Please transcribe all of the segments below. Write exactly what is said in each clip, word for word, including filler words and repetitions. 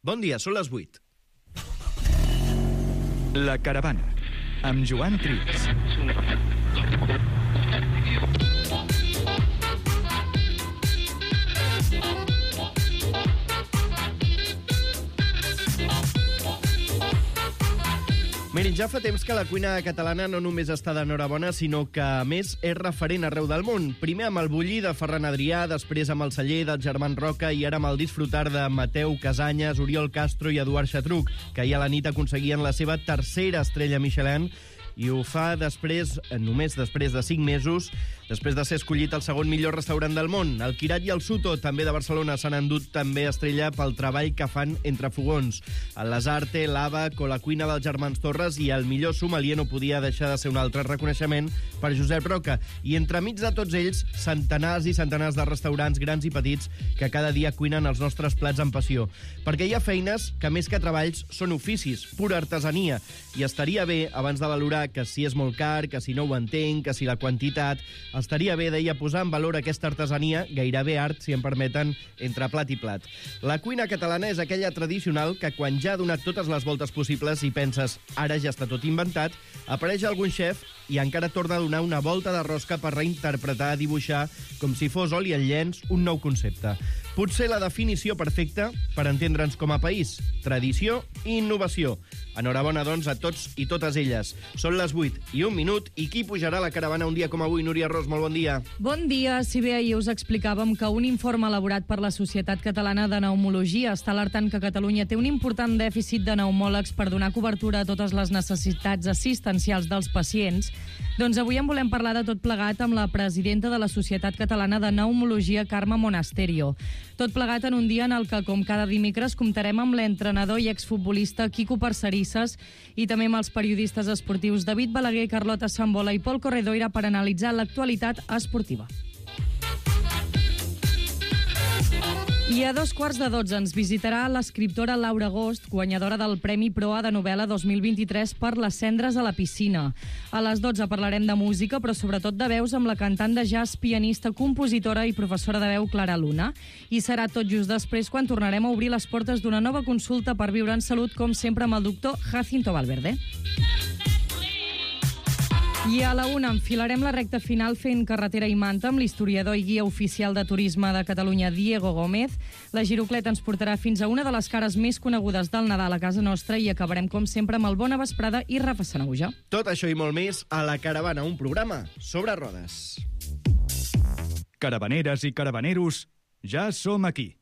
Bon dia, són les vuit. La Caravana, amb Joan Trias. Mirin, ja fa temps que la cuina catalana no només està d'enhorabona, sinó que, a més, és referent arreu del món. Primer amb el bullir de Ferran Adrià, després amb el celler dels germans Roca i ara amb el disfrutar de Mateu Casanyes, Oriol Castro i Eduard Xatruc, que ahir a la nit aconseguien la seva tercera estrella Michelin, i ho fa després, només després de cinc mesos, després de ser escollit el segon millor restaurant del món. El Quirat i el Suto, també de Barcelona, s'han endut també estrella pel treball que fan entre fogons. El Lasarte, l'Ava, o la cuina dels germans Torres i el millor sommelier no podia deixar de ser un altre reconeixement per Josep Roca. I entremig de tots ells, centenars i centenars de restaurants grans i petits que cada dia cuinen els nostres plats amb passió. Perquè hi ha feines que, més que treballs, són oficis, pura artesania. I estaria bé, abans de valorar que si és molt car, que si no ho entenc, que si la quantitat... Estaria bé, deia, posar en valor aquesta artesania, gairebé art, si em permeten, entre plat i plat. La cuina catalana és aquella tradicional que quan ja ha donat totes les voltes possibles i penses ara ja està tot inventat, apareix algun xef i encara torna a donar una volta de rosca per reinterpretar, dibuixar, com si fos oli en llenç, un nou concepte. Potser la definició perfecta per entendre'ns com a país. Tradició i innovació. Enhorabona, doncs, a tots i totes elles. Són les vuit i un minut i qui pujarà a la caravana un dia com avui? Núria Ros, molt bon dia. Bon dia. Si bé ahir us explicàvem que un informe elaborat per la Societat Catalana de Pneumologia està alertant que Catalunya té un important dèficit de pneumòlegs per donar cobertura a totes les necessitats assistencials dels pacients, doncs avui en volem parlar de tot plegat amb la presidenta de la Societat Catalana de Pneumologia, Carme Monasterio. Tot plegat en un dia en el que, com cada dimecres, comptarem amb l'entrenador i exfutbolista Quico Parcerisses i també amb els periodistes esportius David Balaguer, Carlota Sambola i Pol Corredoira per analitzar l'actualitat esportiva. I a dos quarts de dotze ens visitarà l'escriptora Laura Agost, guanyadora del Premi Proa de novel·la dos mil vint-i-tres per Les cendres a la piscina. A les dotze parlarem de música, però sobretot de veus amb la cantant de jazz, pianista, compositora i professora de veu Clara Luna. I serà tot just després quan tornarem a obrir les portes d'una nova consulta per viure en salut, com sempre amb el doctor Jacinto Valverde. I a la una enfilarem la recta final fent carretera i manta amb l'historiador i guia oficial de turisme de Catalunya, Diego Gómez. La Girocleta ens portarà fins a una de les cares més conegudes del Nadal a casa nostra i acabarem, com sempre, amb el Bona Vesprada i Rafa Sanauja. Tot això i molt més a La Caravana, un programa sobre rodes. Caravaneres i caravaneros, ja som aquí.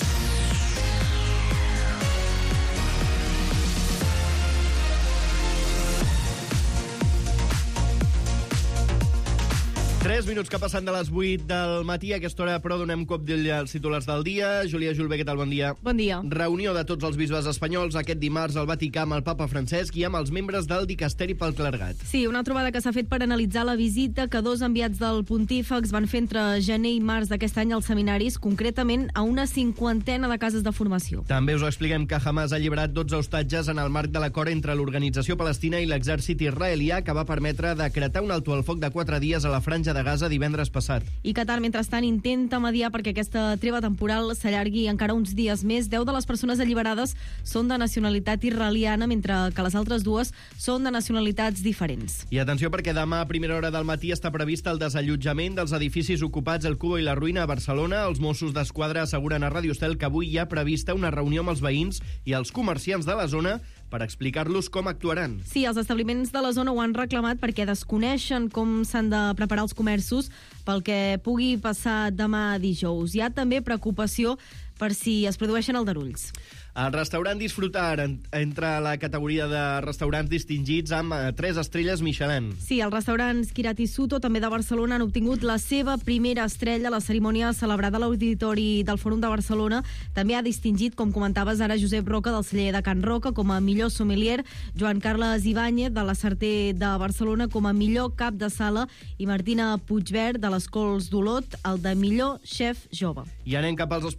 Tres minuts que passen de les vuit del matí. A aquesta hora, però, donem cop d'ull als titulars del dia. Júlia Julve, què tal? Bon dia. Bon dia. Reunió de tots els bisbes espanyols aquest dimarts al Vaticà amb el papa Francesc i amb els membres del dicasteri pel clergat. Sí, una trobada que s'ha fet per analitzar la visita que dos enviats del pontífex van fer entre gener i març d'aquest any als seminaris, concretament a una cinquantena de cases de formació. També us expliquem que Hamas ha alliberat dotze hostatges en el marc de l'acord entre l'organització palestina i l'exèrcit israelià que va permetre decretar un alto al foc de quatre dies a la franja de Gaza divendres passat. I Qatar, mentrestant, intenta mediar perquè aquesta treva temporal s'allargui encara uns dies més. Deu de les persones alliberades són de nacionalitat israeliana, mentre que les altres dues són de nacionalitats diferents. I atenció, perquè demà a primera hora del matí està previst el desallotjament dels edificis ocupats al Cubo i la Ruïna a Barcelona. Els Mossos d'Esquadra asseguren a Ràdio Estel que avui hi ha prevista una reunió amb els veïns i els comerciants de la zona per explicar-los com actuaran. Sí, els establiments de la zona ho han reclamat perquè desconeixen com s'han de preparar els comerços pel que pugui passar demà dijous. Hi ha també preocupació per si es produeixen aldarulls. El restaurant Disfrutar entra a la categoria de restaurants distingits amb tres estrelles Michelin. Sí, els restaurants Quirat i Suto, també de Barcelona, han obtingut la seva primera estrella. La cerimònia celebrada a l'Auditori del Fòrum de Barcelona també ha distingit, com comentaves ara, Josep Roca, del celler de Can Roca, com a millor sommelier, Joan Carles Ibáñez, de la Sarté de Barcelona, com a millor cap de sala, i Martina Puigverd, de les Cols d'Olot, el de millor xef jove. I anem cap als esports. Pol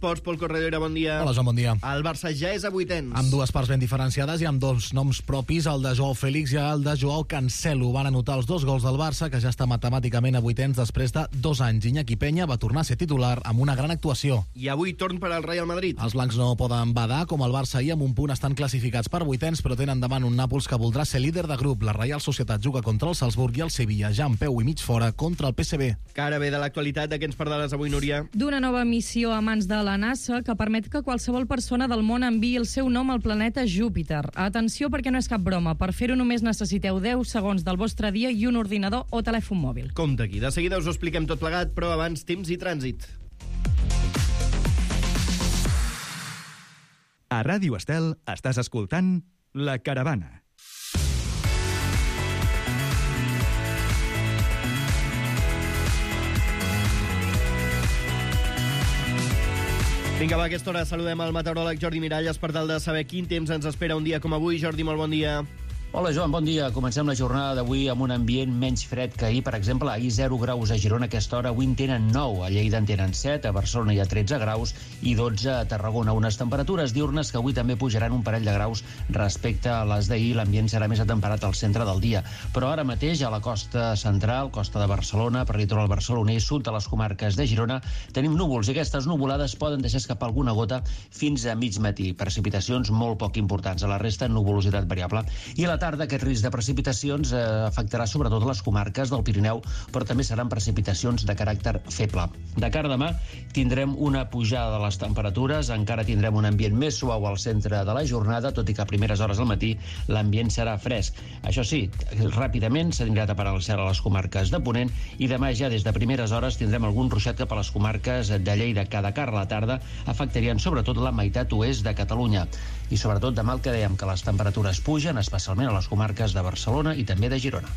Corredera, bon dia. Hola, Joan, bon dia. El Barça ja és a vuitens. Amb dues parts ben diferenciades i amb dos noms propis, el de Joao Félix i el de Joao Cancelo. Van anotar els dos gols del Barça, que ja està matemàticament a vuitens després de dos anys. Iñaki Peña va tornar a ser titular amb una gran actuació. I avui torn per al Real Madrid. Els blancs no poden badar, com el Barça ahir, amb un punt estan classificats per vuitens, però tenen davant un Nàpols que voldrà ser líder de grup. La Reial Societat juga contra el Salzburg i el Sevilla, ja en peu i mig fora, contra el P S V. Que ara ve de l'actualitat, de què ens parlaràs avui, Núria? D'una nova missió a mans de la NASA que permet que qualsevol persona del món enviï el seu nom al planeta Júpiter. Atenció, perquè no és cap broma. Per fer-ho només necessiteu deu segons del vostre dia i un ordinador o telèfon mòbil. Compte aquí. De seguida us ho expliquem tot plegat, però abans temps i trànsit. A Ràdio Estel estàs escoltant La Caravana. Vinga, va, a aquesta hora saludem el meteoròleg Jordi Miralles per tal de saber quin temps ens espera un dia com avui. Jordi, molt bon dia. Hola, Joan, bon dia. Comencem la jornada d'avui amb un ambient menys fred que ahir. Per exemple, ahir zero graus a Girona a aquesta hora, avui en tenen nou, a Lleida en tenen set, a Barcelona hi ha tretze graus i dotze a Tarragona. Unes temperatures diurnes que avui també pujaran un parell de graus respecte a les d'ahir. L'ambient serà més atemperat al centre del dia. Però ara mateix, a la costa central, costa de Barcelona, per litoral barceloní, sud de les comarques de Girona, tenim núvols i aquestes nuvolades poden deixar escapar alguna gota fins a mig matí. Precipitacions molt poc importants. A la resta, nuvolositat variable. I a la tarda, aquest risc de precipitacions eh, afectarà sobretot les comarques del Pirineu, però també seran precipitacions de caràcter feble. De cara a demà tindrem una pujada de les temperatures, encara tindrem un ambient més suau al centre de la jornada, tot i que a primeres hores del matí l'ambient serà fresc. Això sí, ràpidament s'anirà taparant el cel a les comarques de Ponent i demà ja des de primeres hores tindrem algun ruixat cap a les comarques de Lleida, que de cara a la tarda afectarien sobretot la meitat oest de Catalunya. I sobretot demà el que dèiem, que les temperatures pugen, especialment a les comarques de Barcelona i també de Girona.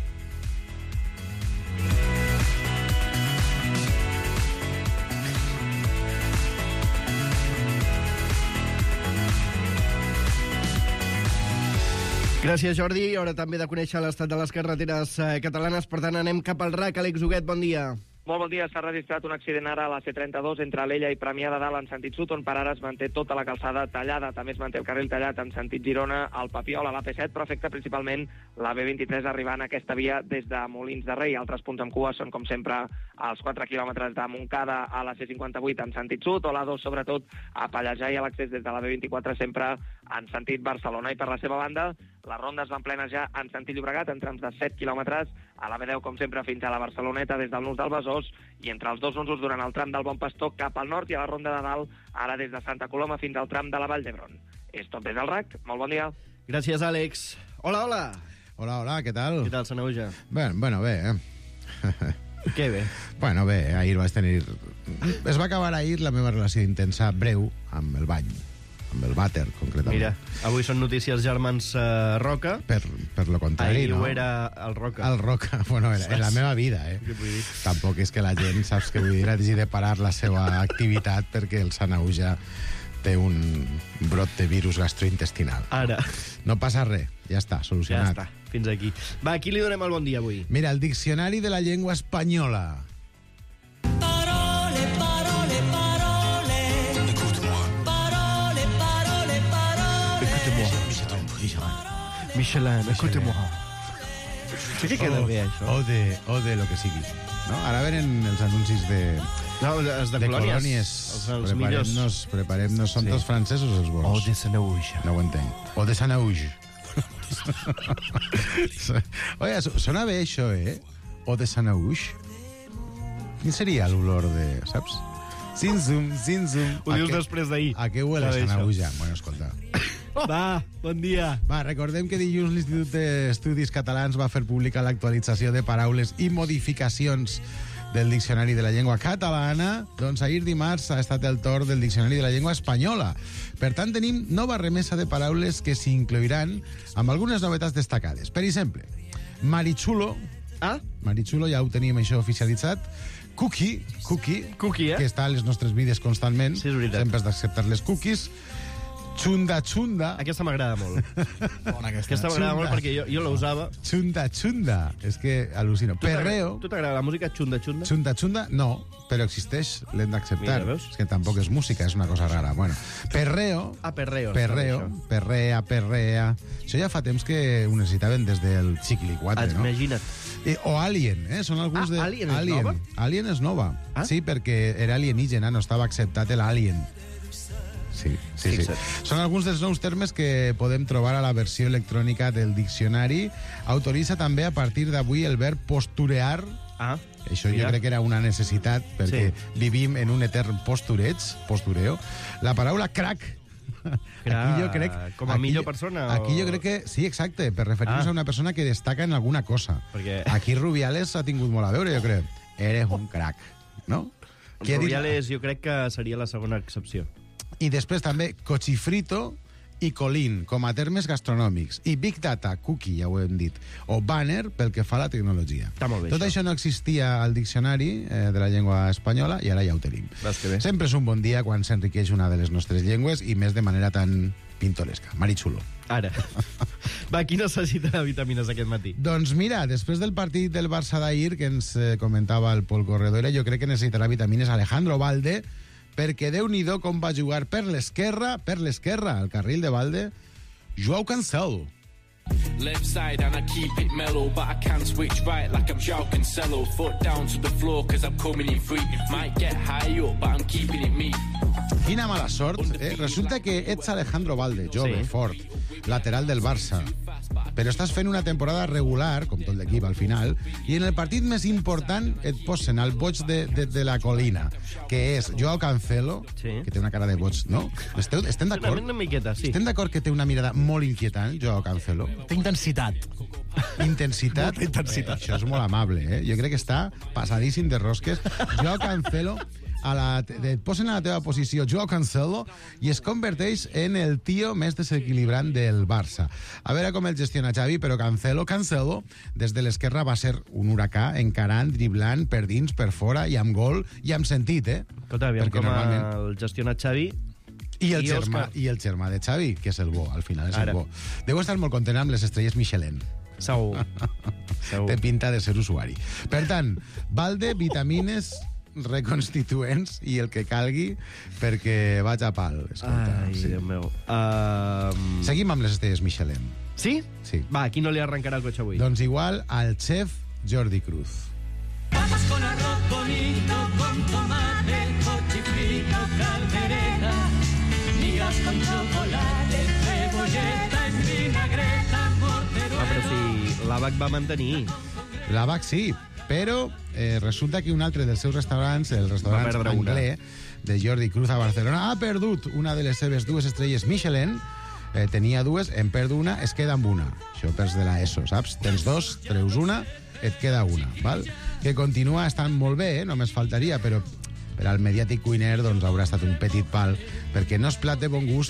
Gràcies, Jordi. Hora també de conèixer l'estat de les carreteres eh, catalanes. Per tant, anem cap al R A C. Àlex Huguet, bon dia. Molt bon dia. S'ha registrat un accident ara a la C trenta-dos entre Alella i Premià de Dalt en sentit sud, on per ara es manté tota la calçada tallada. També es manté el carril tallat en sentit Girona, al Papiol, a l'A P set, però afecta principalment la B vint-i-tres arribant a aquesta via des de Molins de Rei. Altres punts amb cua són, com sempre, els quatre quilòmetres de Montcada a la C cinquanta-vuit en sentit sud, o l'A dos, sobretot, a Pallejà i a l'accés des de la B vint-i-quatre, sempre en sentit Barcelona. I per la seva banda, les rondes van plenes ja en sentit Llobregat, en trams de set quilòmetres, a la B deu, com sempre, fins a la Barceloneta, des del nus del Besòs, i entre els dos nusos durant el tram del Bon Pastor cap al nord i a la Ronda de Dalt, ara des de Santa Coloma fins al tram de la Vall d'Hebron. És tot des del R A C. Molt bon dia. Gràcies, Àlex. Hola, hola. Hola, hola, què tal? Què tal, Sanauja? Bé, bueno, bé, eh? Què bé? Bueno, bé, ahir vaig tenir... Es va acabar ahir la meva relació intensa breu amb el bany, amb el vàter, concretament. Mira, avui són notícies germans uh, Roca. Per, per lo contrari, ahir no? ho era el Roca. El Roca, bueno, era, en la meva vida, eh? Tampoc és que la gent, saps què vull dir, hagi de parar la seva activitat perquè el Sanauja té un brot de virus gastrointestinal. Ara. No passa res, ja està, solucionat. Ja està, fins aquí. Va, a qui li donem el bon dia avui? Mira, el Diccionari de la Llengua Espanyola. Parole, parole, parole. Écoute-moi. Parole, parole, parole. Écoute-moi. Michelin, écoute-moi. Sí que queda bé, això. O de, o de lo que sigui. No? Ara venen els anuncis de... No, els de, de colònies. colònies. Els, els millors. Preparem-nos, preparem-nos. Són sí. Tots francesos els bons. O de Sanauja. No ho entenc. O de Sanauja. Oye, sona bé això, eh? O de Sanauja. Quin seria l'olor de... Saps? Zinzum, zinzum. Ho dius després d'ahir. A què huele Sanauja? Bueno, escolta. Va, bon dia. Va, recordem que dilluns l'Institut d'Estudis Catalans va fer pública l'actualització de paraules i modificacions del Diccionari de la Llengua Catalana. Doncs ahir dimarts ha estat el torn del Diccionari de la Llengua Espanyola. Per tant, tenim nova remesa de paraules que s'incloiran amb algunes novetats destacades. Per exemple, marichulo. Ah? Marichulo, ja ho teníem això oficialitzat. Cookie, cookie, cookie eh? que està a les nostres vides constantment. Sí, és veritat. Sempre has d'acceptar les cookies. Chunda chunda. Aquesta m'agrada molt. Bona aquesta. Aquesta m'agrada molt Chunda. perquè jo, jo la usava. Chunda chunda. És que al·lucino. Perreo. Tu t'agrada la música chunda chunda? Chunda chunda, no, però existeix, l'hem d'acceptar. Mira, veus? És que tampoc és música, és una cosa rara. Bueno, perreo. Ah, perreo. Perreo, està bé, perrea, perrea... Això ja fa temps que ho necessitaven des del Chiquili quatre, això. no? Imagina't. Eh, o Alien, eh? Són alguns Ah, de... Alien és Alien. nova? Alien és nova. Ah? Sí, perquè era alienígena, no estava acceptat l'Alien. Sí, sí, sí. Fixa't. Són alguns dels nous termes que podem trobar a la versió electrònica del diccionari. Autoritza també a partir d'avui el verb posturear. Ah, Això mira. jo crec que era una necessitat, perquè Sí. vivim en un etern postureig, postureo. La paraula crack. Aquí jo crec... com a aquí- millor persona, o- Aquí jo crec que... Sí, exacte, per referir-nos Ah. a una persona que destaca en alguna cosa. Perquè- Aquí Rubiales ha tingut molt a veure, jo crec. Eres un crack, no? Qui ha dit- Rubiales jo crec que seria la segona excepció. I després també cochifrito i colín, com a termes gastronòmics. I big data, cookie, ja ho hem dit. O banner, pel que fa a la tecnologia. Està molt bé, Tot això. això. no existia al diccionari eh, de la llengua espanyola i ara ja ho tenim. Veus que bé. Sempre és un bon dia quan s'enriqueix una de les nostres llengües i més de manera tan pintoresca. Marichulo. Ara. Va, qui necessita vitamines aquest matí? Doncs mira, després del partit del Barça d'ahir, que ens eh, comentava el Pol Corredora, jo crec que necessitarà vitamines Alejandro Valde, perquè Déu-n'hi-do com va jugar per l'esquerra, per l'esquerra, al carril de Valde, Joao Cancelo. Left side and I keep it mellow, but I can switch right like I'm Joao Cancelo. Foot down to the floor cause I'm coming in free. Might get high up, but I'm keeping it me. Quina mala sort, eh? Resulta que ets Alejandro Valde, jove, Sí. fort, lateral del Barça, però estàs fent una temporada regular, com tot l'equip al final, i en el partit més important et posen al boig de, de, de la colina, que és Joao Cancelo, Sí. que té una cara de boig, no? Esteu, estem Una, d'acord? una miqueta, sí. Estem d'acord que té una mirada molt inquietant, Joao Cancelo? Té intensitat. Intensitat. Molta intensitat. Eh, això és molt amable, eh? Jo crec que està passadíssim de rosques. Joao Cancelo, a la, et posen a la teva posició Joao Cancelo i es converteix en el tio més desequilibrant del Barça. A veure com el gestiona Xavi, però Cancelo, Cancelo, des de l'esquerra va ser un huracà, encarant, driblant, per dins, per fora, i amb gol, i amb sentit, eh? Escolta, aviam Perquè com normalment- el gestiona Xavi. I el, I germà, Òscar. I el germà de Xavi, que és el bo, al final és Ara. el bo. Deu estar molt content amb les estrelles Michelin. Segur. Segur. Té pinta de ser usuari. Per tant, Valde, vitamines reconstituents i el que calgui perquè vaig a pal. Escolta, Ai, sí. Déu meu. Um... Seguim amb les estrelles Michelin. Sí? Sí. Va, qui no li arrencarà el cotxe avui? Doncs igual al chef Jordi Cruz. Papas con arroz bonito, con tomate, cochifrito, caldereta, migas con chocolate, cebolleta, espinagreta, Ah, morteruela. però si l'Abac va mantenir. L'Abac sí, però eh, resulta que un altre dels seus restaurants, el restaurant Va perdre una. anglès de Jordi Cruz a Barcelona, ha perdut una de les seves dues estrelles Michelin. Eh, tenia dues, en perd una, es queda amb una. Això perds de la ESO, saps? Tens dos, treus una, et queda una, val? Que continua estant molt bé, eh? Només faltaria, però per al mediàtic cuiner doncs, haurà estat un petit pal, perquè no és plat de bon gust.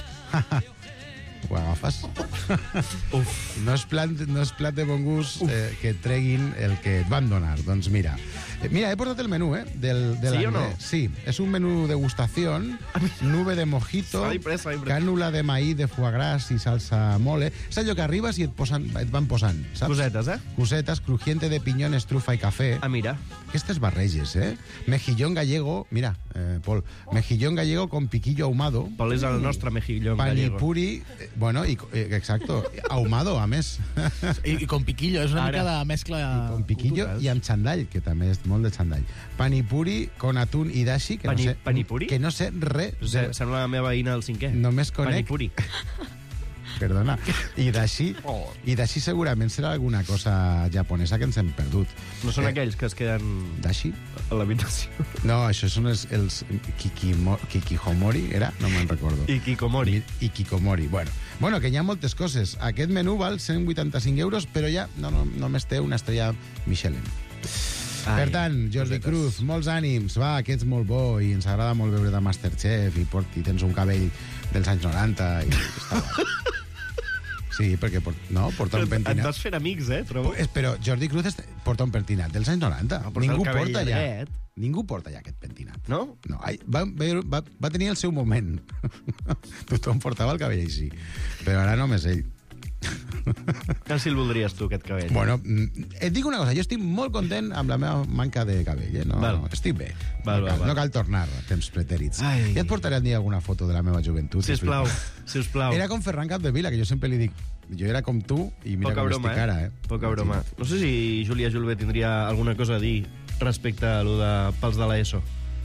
Ho agafes? Uf. No és plat, no és plat de bon gust eh, que et treguin el que et van donar. Doncs mira, eh, mira, he portat el menú, eh? Del, de Sí o no? Sí, és un menú degustación, nube de mojito, S'ha imprès, s'ha imprès. cànula de maïs de foie gras i salsa mole. És allò que arribes i et, posen, et van posant, saps? Cosetes, eh? Cosetes, crujiente de piñones, trufa i cafè. Ah, mira. Aquestes barreges, eh? Mejillón gallego, mira, eh, Pol, mejillón gallego con piquillo ahumado. Pol és el nostre mejillón gallego. Panipuri, eh, bueno, i, eh, exacto, ahumado, a més. I, i con piquillo, és una Ara. mica de mescla... Con piquillo veus? i amb xandall, que també és molt de xandall. Panipuri con atún i dashi, que Pani- no sé... panipuri? Que no sé res. Se- Sembla la meva veïna del cinquè. Només conec... Panipuri. Perdona. I dashi, Oh. i dashi segurament serà alguna cosa japonesa que ens hem perdut. No són Eh, aquells que es queden Dashi? a l'habitació. No, això són els, els kikimo, kikihomori, era? No me'n recordo. I Kikomori. I Kikomori. Bueno, bueno, que hi ha moltes coses. Aquest menú val cent vuitanta-cinc euros, però ja no, no, només té una estrella Michelin. Ai, per tant, Jordi cosetes. Cruz, molts ànims, va, que ets molt bo i ens agrada molt veure de Masterchef i, port, i tens un cabell dels anys noranta i està bo. Sí, perquè port, no, porta un Et pentinat. vas fent amics, eh? Trobo. Eh, Però Jordi Cruz est- porta un pentinat dels anys noranta. Ah, porta Ningú el cabell porta ja. llarguet. Ningú porta ja aquest pentinat. No? No, ai, va, va, va tenir el seu moment. Tothom portava el cabell així. Però ara només ell. Que si el voldries tu, aquest cabell? Bueno, et dic una cosa, jo estic molt content amb la meva manca de cabell, eh? No, val. Estic bé. Val, no, val, cal, val. no cal tornar a temps pretèrits. Ai. Ja et portaré un dia alguna foto de la meva joventut. Sisplau, sisplau. Era com Ferran Capdevila, que jo sempre li dic, jo era com tu i mira Poca com broma, estic ara, eh? Poca broma. No sé si Júlia Julve tindria alguna cosa a dir respecte a lo de pels de l'ESO.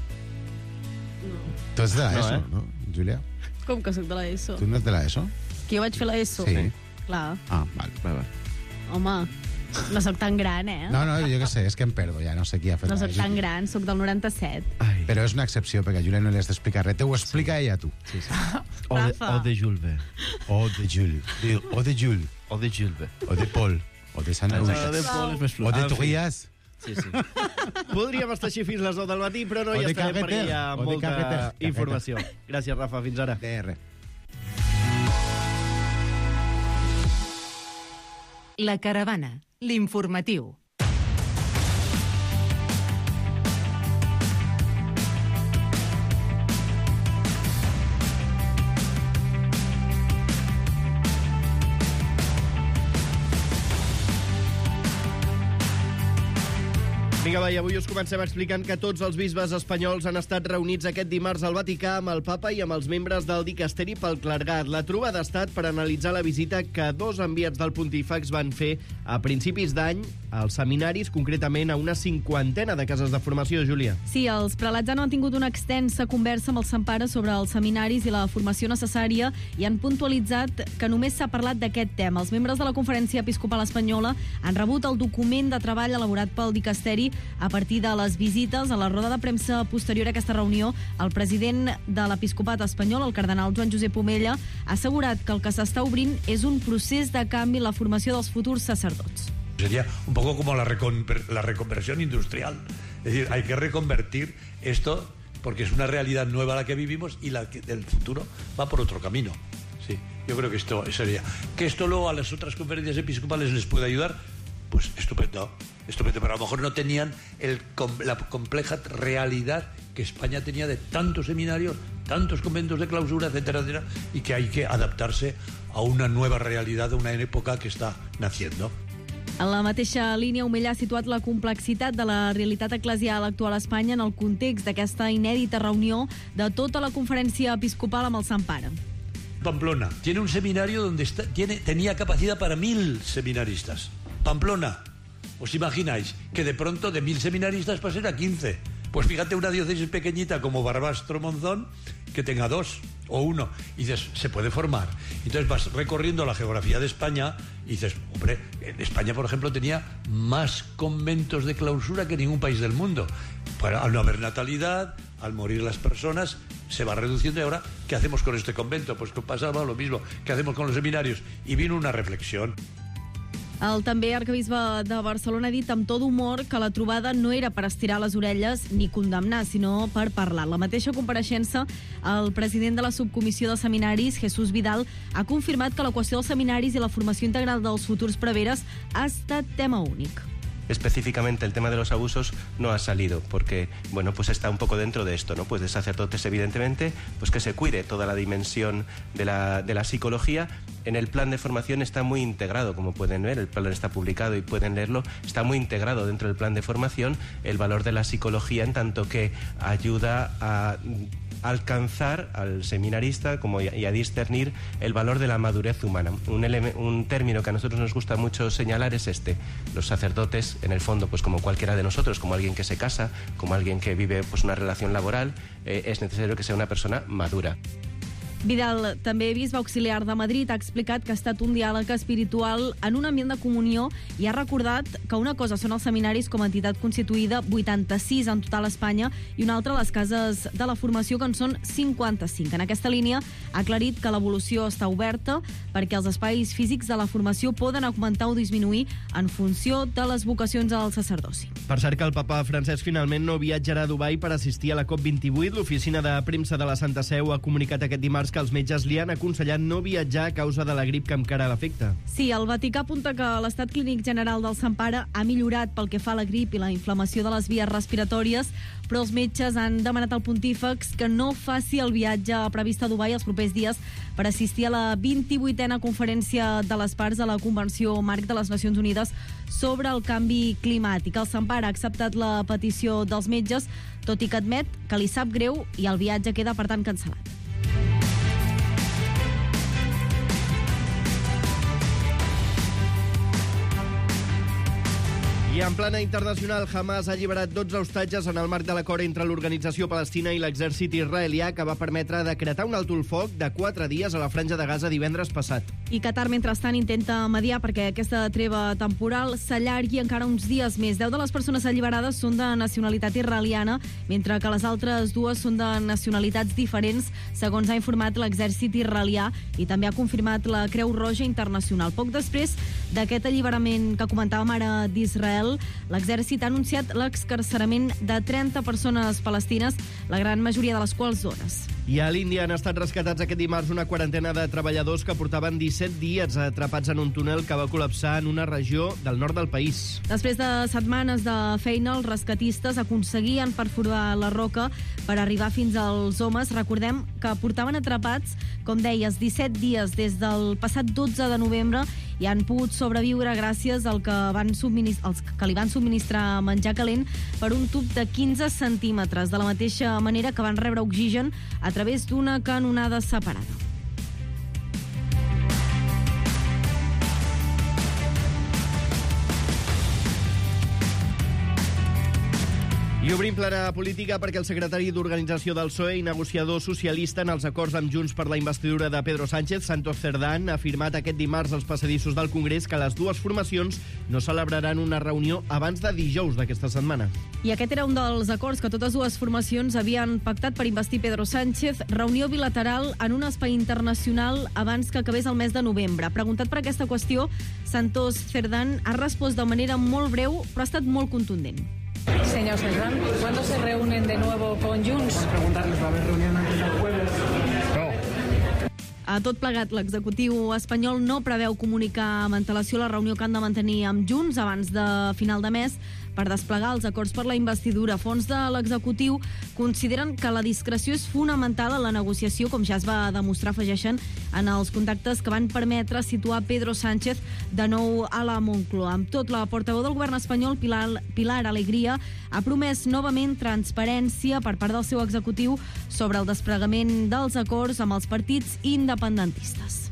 Tu ets de l'ESO, No, no, eh? Júlia? Com que soc de l'ESO? Tu no ets de l'ESO? Que jo vaig fer l'ESO? Sí. Clar. Ah, val. Va, va. Home, no sóc tan gran, eh? No, no, jo què sé, és que em perdo, ja no sé qui ha fet No sóc l'ESO. tan gran, sóc del noranta-set. Ai. Però és una excepció, perquè a Júlia no li has d'explicar res. Te ho explica ella, tu. Sí, sí. O de, Rafa. o de Julve. O de Jules. O de Jules. O de Julve. O de Paul. O de Sant O Rouge. de Paul és més O de En fi. Trias. Sí, sí. Podríem estar així fins les nou del matí, però no O hi de estarem perquè Carreter. hi ha O de molta Carreter. informació. Gràcies, Rafa. Fins ara. D R. La Caravana, l'informatiu. Vinga, va, i avui us comencem explicant que tots els bisbes espanyols han estat reunits aquest dimarts al Vaticà amb el papa i amb els membres del dicasteri pel clergat. La trobada ha estat per analitzar la visita que dos enviats del pontífex van fer a principis d'any als seminaris, concretament a una cinquantena de cases de formació, Júlia. Sí, els prelats han mantingut una extensa conversa amb els Sant Pares sobre els seminaris i la formació necessària i han puntualitzat que només s'ha parlat d'aquest tema. Els membres de la Conferència Episcopal Espanyola han rebut el document de treball elaborat pel dicasteri a partir de les visites. A la roda de premsa posterior a aquesta reunió, el president de l'Episcopat espanyol, el cardenal Joan Josep Omella, ha assegurat que el que s'està obrint és un procés de canvi en la formació dels futurs sacerdots. Sería un poco como la, reconver la reconversión industrial. Es decir, hay que reconvertir esto porque es una realidad nueva la que vivimos y la que del futuro va por otro camino. Sí, yo creo que esto sería. Que esto luego a las otras conferencias episcopales les puede ayudar, pues estupendo, estupendo. Pero a lo mejor no tenían el, la compleja realidad que España tenía de tantos seminarios, tantos conventos de clausura, etcétera, etcétera, y que hay que adaptarse a una nueva realidad, a una época que está naciendo. En la mateixa línia, Omella ha situat la complexitat de la realitat eclesial actual a Espanya en el context d'aquesta inèdita reunió de tota la conferència episcopal amb el Sant Pare. Pamplona tiene un seminario donde está, tiene, tenía capacidad para mil seminaristas. Pamplona, ¿os imagináis que de pronto de mil seminaristas pasen a quince? Pues fíjate una diócesis pequeñita como Barbastro Monzón que tenga dos o uno y dices, se puede formar. Entonces vas recorriendo la geografía de España y dices, hombre, en España, por ejemplo, tenía más conventos de clausura que ningún país del mundo. Pero al no haber natalidad, al morir las personas, se va reduciendo. Y ahora, ¿qué hacemos con este convento? Pues pasaba lo mismo. ¿Qué hacemos con los seminarios? Y vino una reflexión. El també arquebisbe de Barcelona ha dit amb tot humor que la trobada no era per estirar les orelles ni condemnar, sinó per parlar. La mateixa compareixença, el president de la subcomissió de seminaris, Jesús Vidal, ha confirmat que la qüestió dels seminaris i la formació integral dels futurs preveres ha estat tema únic. Específicamente el tema de los abusos no ha salido porque, bueno, pues está un poco dentro de esto, ¿no? Pues de sacerdotes, evidentemente, pues que se cuide toda la dimensión de la, de la psicología. En el plan de formación está muy integrado, como pueden ver, el plan está publicado y pueden leerlo, está muy integrado dentro del plan de formación el valor de la psicología en tanto que ayuda a alcanzar al seminarista como y a discernir el valor de la madurez humana. Un, un término que a nosotros nos gusta mucho señalar es este. Los sacerdotes, en el fondo, pues como cualquiera de nosotros, como alguien que se casa, como alguien que vive pues una relación laboral, eh, es necesario que sea una persona madura. Vidal, també bisbe auxiliar de Madrid, ha explicat que ha estat un diàleg espiritual en un ambient de comunió i ha recordat que una cosa són els seminaris com a entitat constituïda, vuitanta-sis en total a Espanya, i una altra les cases de la formació, que en són cinquanta-cinc. En aquesta línia ha aclarit que l'evolució està oberta perquè els espais físics de la formació poden augmentar o disminuir en funció de les vocacions al sacerdoci. Per cert que el papa Francesc finalment no viatjarà a Dubai per assistir a la COP vint-i-vuit. L'oficina de premsa de la Santa Seu ha comunicat aquest dimarts que els metges li han aconsellat no viatjar a causa de la grip que encara l'afecta. Sí, el Vaticà apunta que l'estat clínic general del Sant Pare ha millorat pel que fa a la grip i la inflamació de les vies respiratòries, però els metges han demanat al pontífex que no faci el viatge previst a Dubai els propers dies per assistir a la vint-i-vuitena conferència de les parts a la Convenció Marc de les Nacions Unides sobre el canvi climàtic. El Sant Pare ha acceptat la petició dels metges, tot i que admet que li sap greu i el viatge queda, per tant, cancel·lat. I en plana internacional, Hamas ha alliberat dotze hostatges en el marc de l'acord entre l'organització palestina i l'exèrcit israelià, que va permetre decretar un alto el foc de quatre dies a la franja de Gaza divendres passat. I Qatar, mentrestant, intenta mediar perquè aquesta treva temporal s'allargui encara uns dies més. Deu de les persones alliberades són de nacionalitat israeliana, mentre que les altres dues són de nacionalitats diferents, segons ha informat l'exèrcit israelià i també ha confirmat la Creu Roja Internacional. Poc després d'aquest alliberament que comentàvem ara d'Israel, l'exèrcit ha anunciat l'excarcerament de trenta persones palestines, la gran majoria de les quals dones. I a l'Índia han estat rescatats aquest dimarts una quarantena de treballadors que portaven disset dies atrapats en un túnel que va col·lapsar en una regió del nord del país. Després de setmanes de feina, els rescatistes aconseguien perforar la roca per arribar fins als homes. Recordem que portaven atrapats, com deies, disset dies des del passat dotze de novembre i han pogut sobreviure gràcies al que, van subministrar, als que li van subministrar menjar calent per un tub de quinze centímetres, de la mateixa manera que van rebre oxigen a través d'una canonada separada. I obrim plana política perquè el secretari d'Organització del P S O E i negociador socialista en els acords amb Junts per la investidura de Pedro Sánchez, Santos Cerdán, ha afirmat aquest dimarts als passadissos del Congrés que les dues formacions no celebraran una reunió abans de dijous d'aquesta setmana. I aquest era un dels acords que totes dues formacions havien pactat per investir Pedro Sánchez, reunió bilateral en un espai internacional abans que acabés el mes de novembre. Preguntat per aquesta qüestió, Santos Cerdán ha respost de manera molt breu, però ha estat molt contundent. Señor Cerdán, ¿cuándo se reúnen de nuevo con Junts? Por preguntarles, ¿va a haber reunión antes del jueves? No. A tot plegat, l'executiu espanyol no preveu comunicar amb antelació la reunió que han de mantenir amb Junts abans de final de mes per desplegar els acords per la investidura. Fons de l'executiu consideren que la discreció és fonamental a la negociació, com ja es va demostrar, afegeixen, en els contactes que van permetre situar Pedro Sánchez de nou a la Moncloa. Amb tot, la portaveu del govern espanyol, Pilar, Pilar Alegría, ha promès novament transparència per part del seu executiu sobre el desplegament dels acords amb els partits independentistes.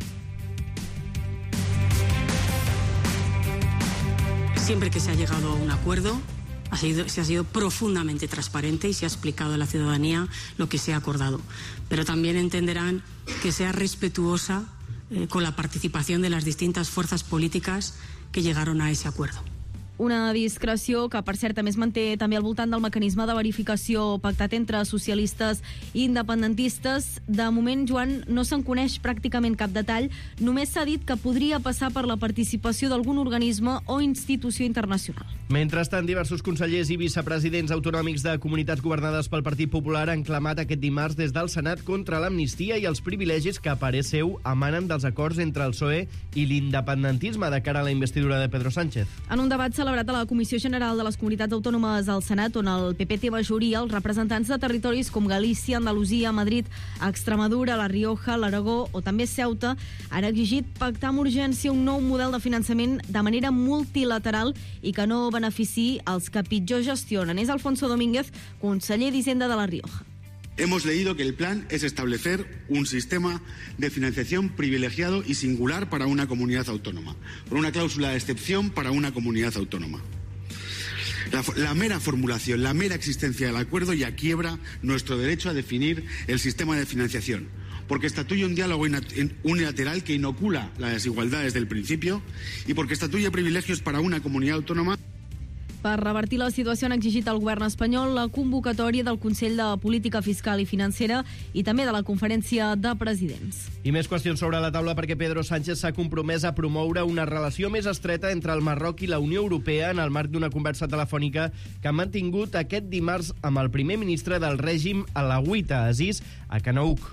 Siempre que se ha llegado a un acuerdo, ha sido, se ha sido profundamente transparente y se ha explicado a la ciudadanía lo que se ha acordado. Pero también entenderán que sea respetuosa eh, con la participación de las distintas fuerzas políticas que llegaron a ese acuerdo. Una discreció que, per cert, també es manté també al voltant del mecanisme de verificació pactat entre socialistes i independentistes. De moment, Joan, no se'n coneix pràcticament cap detall. Només s'ha dit que podria passar per la participació d'algun organisme o institució internacional. Mentrestant, diversos consellers i vicepresidents autonòmics de comunitats governades pel Partit Popular han clamat aquest dimarts des del Senat contra l'amnistia i els privilegis que, a parer seu, emanen dels acords entre el P S O E i l'independentisme de cara a la investidura de Pedro Sánchez. En un debat celebrat a la Comissió General de les Comunitats Autònomes al Senat, on el P P té majoria, els representants de territoris com Galícia, Andalusia, Madrid, Extremadura, La Rioja, l'Aragó o també Ceuta han exigit pactar amb urgència un nou model de finançament de manera multilateral i que no beneficiï els que pitjor gestionen. És Alfonso Domínguez, conseller d'Hisenda de La Rioja. Hemos leído que el plan es establecer un sistema de financiación privilegiado y singular para una comunidad autónoma, con una cláusula de excepción para una comunidad autónoma. La, la mera formulación, la mera existencia del acuerdo ya quiebra nuestro derecho a definir el sistema de financiación, porque estatuye un diálogo unilateral que inocula las desigualdades del principio y porque estatuye privilegios para una comunidad autónoma. Per revertir la situació han exigit al govern espanyol la convocatòria del Consell de Política Fiscal i Financera i també de la Conferència de Presidents. I més qüestions sobre la taula perquè Pedro Sánchez s'ha compromès a promoure una relació més estreta entre el Marroc i la Unió Europea en el marc d'una conversa telefònica que ha mantingut aquest dimarts amb el primer ministre del règim alauita, Aziz Akanouk.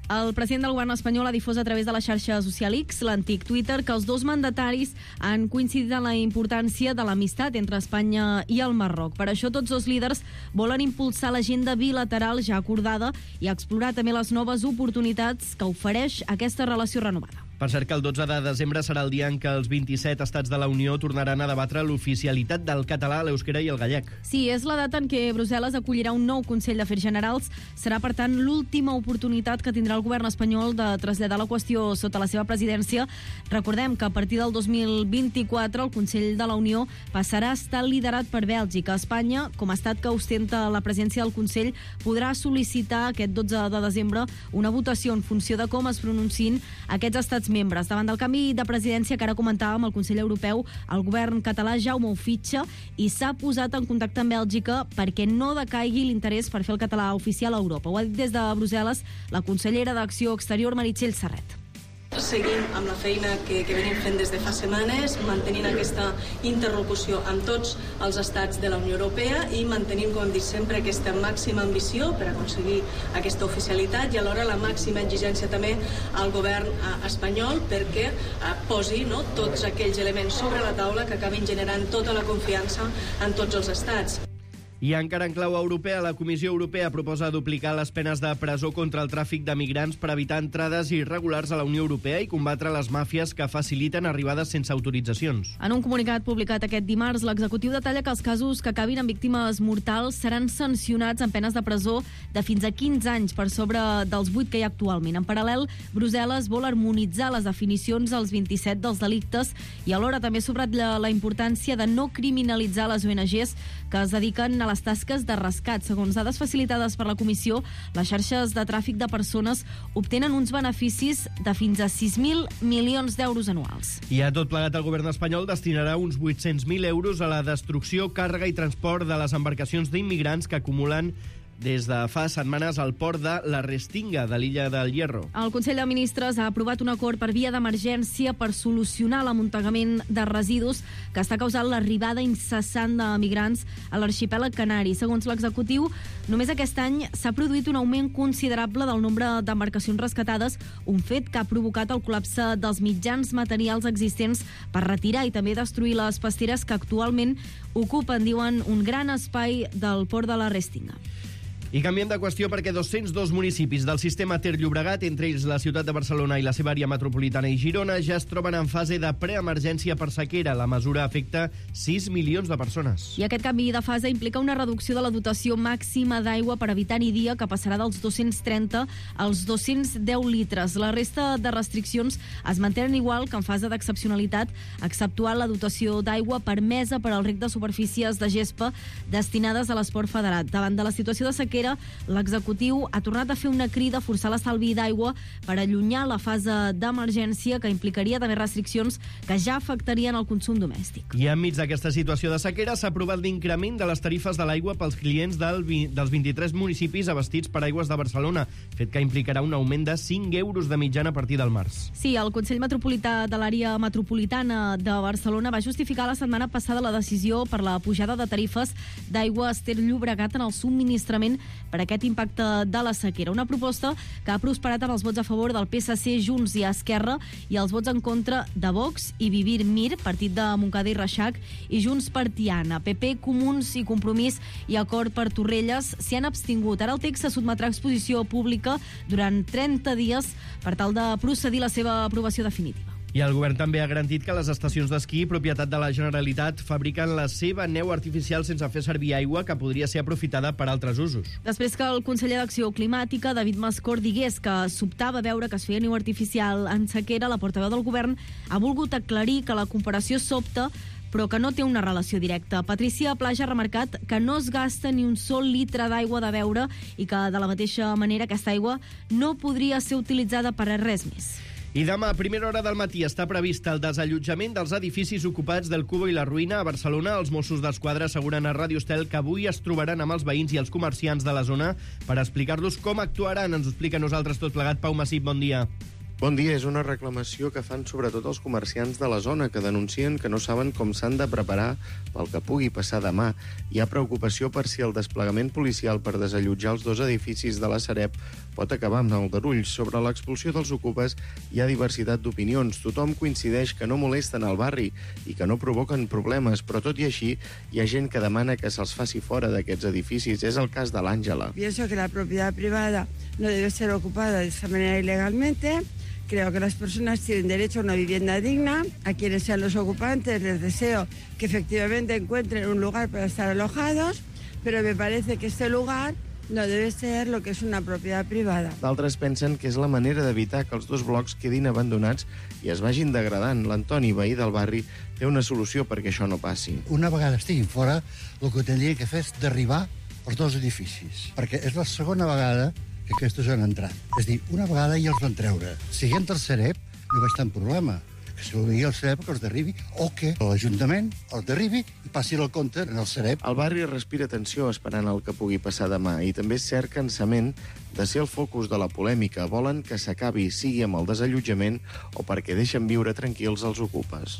El president del govern espanyol ha difós a través de la xarxa social X, l'antic Twitter, que els dos mandataris han coincidit en la importància de l'amistat entre Espanya i el Marroc. Per això tots dos líders volen impulsar l'agenda bilateral ja acordada i explorar també les noves oportunitats que ofereix aquesta relació renovada. Per cert que el dotze de desembre serà el dia en què els vint-i-set estats de la Unió tornaran a debatre l'oficialitat del català, l'euskera i el gallec. Sí, és la data en què Brussel·les acollirà un nou Consell d'Afers Generals. Serà, per tant, l'última oportunitat que tindrà el govern espanyol de traslladar la qüestió sota la seva presidència. Recordem que a partir del dos mil vint-i-quatre el Consell de la Unió passarà a estar liderat per Bèlgica. Espanya, com a estat que ostenta la presència del Consell, podrà sol·licitar aquest dotze de desembre una votació en funció de com es pronunciïn aquests estats membres. Davant del canvi de presidència que ara comentàvem al Consell Europeu, el govern català Jaume ho fitxa i s'ha posat en contacte amb Bèlgica perquè no decaigui l'interès per fer el català oficial a Europa. Ho ha dit des de Brussel·les la consellera d'Acció Exterior, Meritxell Serret. Seguim amb la feina que, que venim fent des de fa setmanes, mantenint aquesta interlocució amb tots els estats de la Unió Europea i mantenim, com hem dit sempre, aquesta màxima ambició per aconseguir aquesta oficialitat i alhora la màxima exigència també al govern eh, espanyol perquè eh, posi no, tots aquells elements sobre la taula que acabin generant tota la confiança en tots els estats. I encara en clau europea, la Comissió Europea proposa duplicar les penes de presó contra el tràfic de migrants per evitar entrades irregulars a la Unió Europea i combatre les màfies que faciliten arribades sense autoritzacions. En un comunicat publicat aquest dimarts, l'executiu detalla que els casos que acabin amb víctimes mortals seran sancionats amb penes de presó de fins a quinze anys per sobre dels vuit que hi ha actualment. En paral·lel, Brussel·les vol harmonitzar les definicions als vint-i-set dels delictes i alhora també subratlla la importància de no criminalitzar les O N Ges que es dediquen a les tasques de rescat. Segons dades facilitades per la Comissió, les xarxes de tràfic de persones obtenen uns beneficis de fins a sis mil milions d'euros anuals. I a tot plegat, el govern espanyol destinarà uns vuit-cents mil euros a la destrucció, càrrega i transport de les embarcacions d'immigrants que acumulen des de fa setmanes al port de la Restinga, de l'illa del Hierro. El Consell de Ministres ha aprovat un acord per via d'emergència per solucionar l'amuntegament de residus que està causant l'arribada incessant de migrants a l'arxipèlag canari. Segons l'executiu, només aquest any s'ha produït un augment considerable del nombre d'embarcacions rescatades, un fet que ha provocat el col·lapse dels mitjans materials existents per retirar i també destruir les pasteres que actualment ocupen, diuen, un gran espai del port de la Restinga. I canviem de qüestió perquè dos-cents dos municipis del sistema Ter Llobregat, entre ells la ciutat de Barcelona i la seva àrea metropolitana i Girona, ja es troben en fase de preemergència per sequera. La mesura afecta sis milions de persones. I aquest canvi de fase implica una reducció de la dotació màxima d'aigua per habitant i dia, que passarà dels dos-cents trenta als dos-cents deu litres. La resta de restriccions es mantenen igual que en fase d'excepcionalitat, exceptuant la dotació d'aigua permesa per al reg de superfícies de gespa destinades a l'esport federat. Davant de la situació de sequera, l'executiu ha tornat a fer una crida a forçar l'estalvi d'aigua per allunyar la fase d'emergència, que implicaria també restriccions que ja afectarien el consum domèstic. I enmig d'aquesta situació de sequera s'ha aprovat l'increment de les tarifes de l'aigua pels clients del vi, dels vint-i-tres municipis abastits per Aigües de Barcelona, fet que implicarà un augment de cinc euros de mitjana a partir del març. Sí, el Consell Metropolità de l'Àrea Metropolitana de Barcelona va justificar la setmana passada la decisió per la pujada de tarifes d'Aigües Ter Llobregat en el subministrament per aquest impacte de la sequera. Una proposta que ha prosperat amb els vots a favor del P S C, Junts i Esquerra i els vots en contra de Vox i Vivir Mir, partit de Montcada i Reixac, i Junts per Tiana. P P, Comuns i Compromís i Acord per Torrelles s'hi han abstingut. Ara el text se sotmetrà a exposició pública durant trenta dies per tal de procedir a la seva aprovació definitiva. I el govern també ha garantit que les estacions d'esquí, propietat de la Generalitat, fabriquen la seva neu artificial sense fer servir aigua que podria ser aprofitada per altres usos. Després que el conseller d'Acció Climàtica, David Mascor, digués que sobtava veure que es feia neu artificial en sequera, la portaveu del govern ha volgut aclarir que la comparació sobta però que no té una relació directa. Patricia Plaja ha remarcat que no es gasta ni un sol litre d'aigua de beure i que, de la mateixa manera, aquesta aigua no podria ser utilitzada per a res més. I demà, a primera hora del matí, està previst el desallotjament dels edificis ocupats del Cubo i la Ruïna a Barcelona. Els Mossos d'Esquadra asseguren a Ràdio Estel que avui es trobaran amb els veïns i els comerciants de la zona per explicar-los com actuaran. Ens ho explica a nosaltres tot plegat. Pau Massip, bon dia. Bon dia, és una reclamació que fan sobretot els comerciants de la zona, que denuncien que no saben com s'han de preparar pel que pugui passar demà. Hi ha preocupació per si el desplegament policial per desallotjar els dos edificis de la Sareb pot acabar amb aldarulls. Sobre l'expulsió dels ocupes hi ha diversitat d'opinions. Tothom coincideix que no molesten al barri i que no provoquen problemes, però tot i així hi ha gent que demana que se'ls faci fora d'aquests edificis. És el cas de l'Àngela. Pienso que la propiedad privada no debe ser ocupada de esa manera ilegalmente. Creo que las personas tienen derecho a una vivienda digna. A quienes sean los ocupantes les deseo que efectivamente encuentren un lugar para estar alojados, pero me parece que este lugar no debe ser lo que es una propiedad privada. D'altres pensen que és la manera d'evitar que els dos blocs quedin abandonats i es vagin degradant. L'Antoni, veí del barri, té una solució perquè això no passi. Una vegada estiguin fora, el que tindria que fer és derribar els dos edificis, perquè és la segona vegada que aquests han entrat. És dir, una vegada ja els van treure. Si entra el Sareb, no va estar en problema. Que sigui el Sareb que els derribi, o que l'Ajuntament els derribi i passi el compte en el Sareb. El barri respira tensió esperant el que pugui passar demà i també és cert cansament de ser el focus de la polèmica. Volen que s'acabi, sigui amb el desallotjament o perquè deixen viure tranquils els ocupes.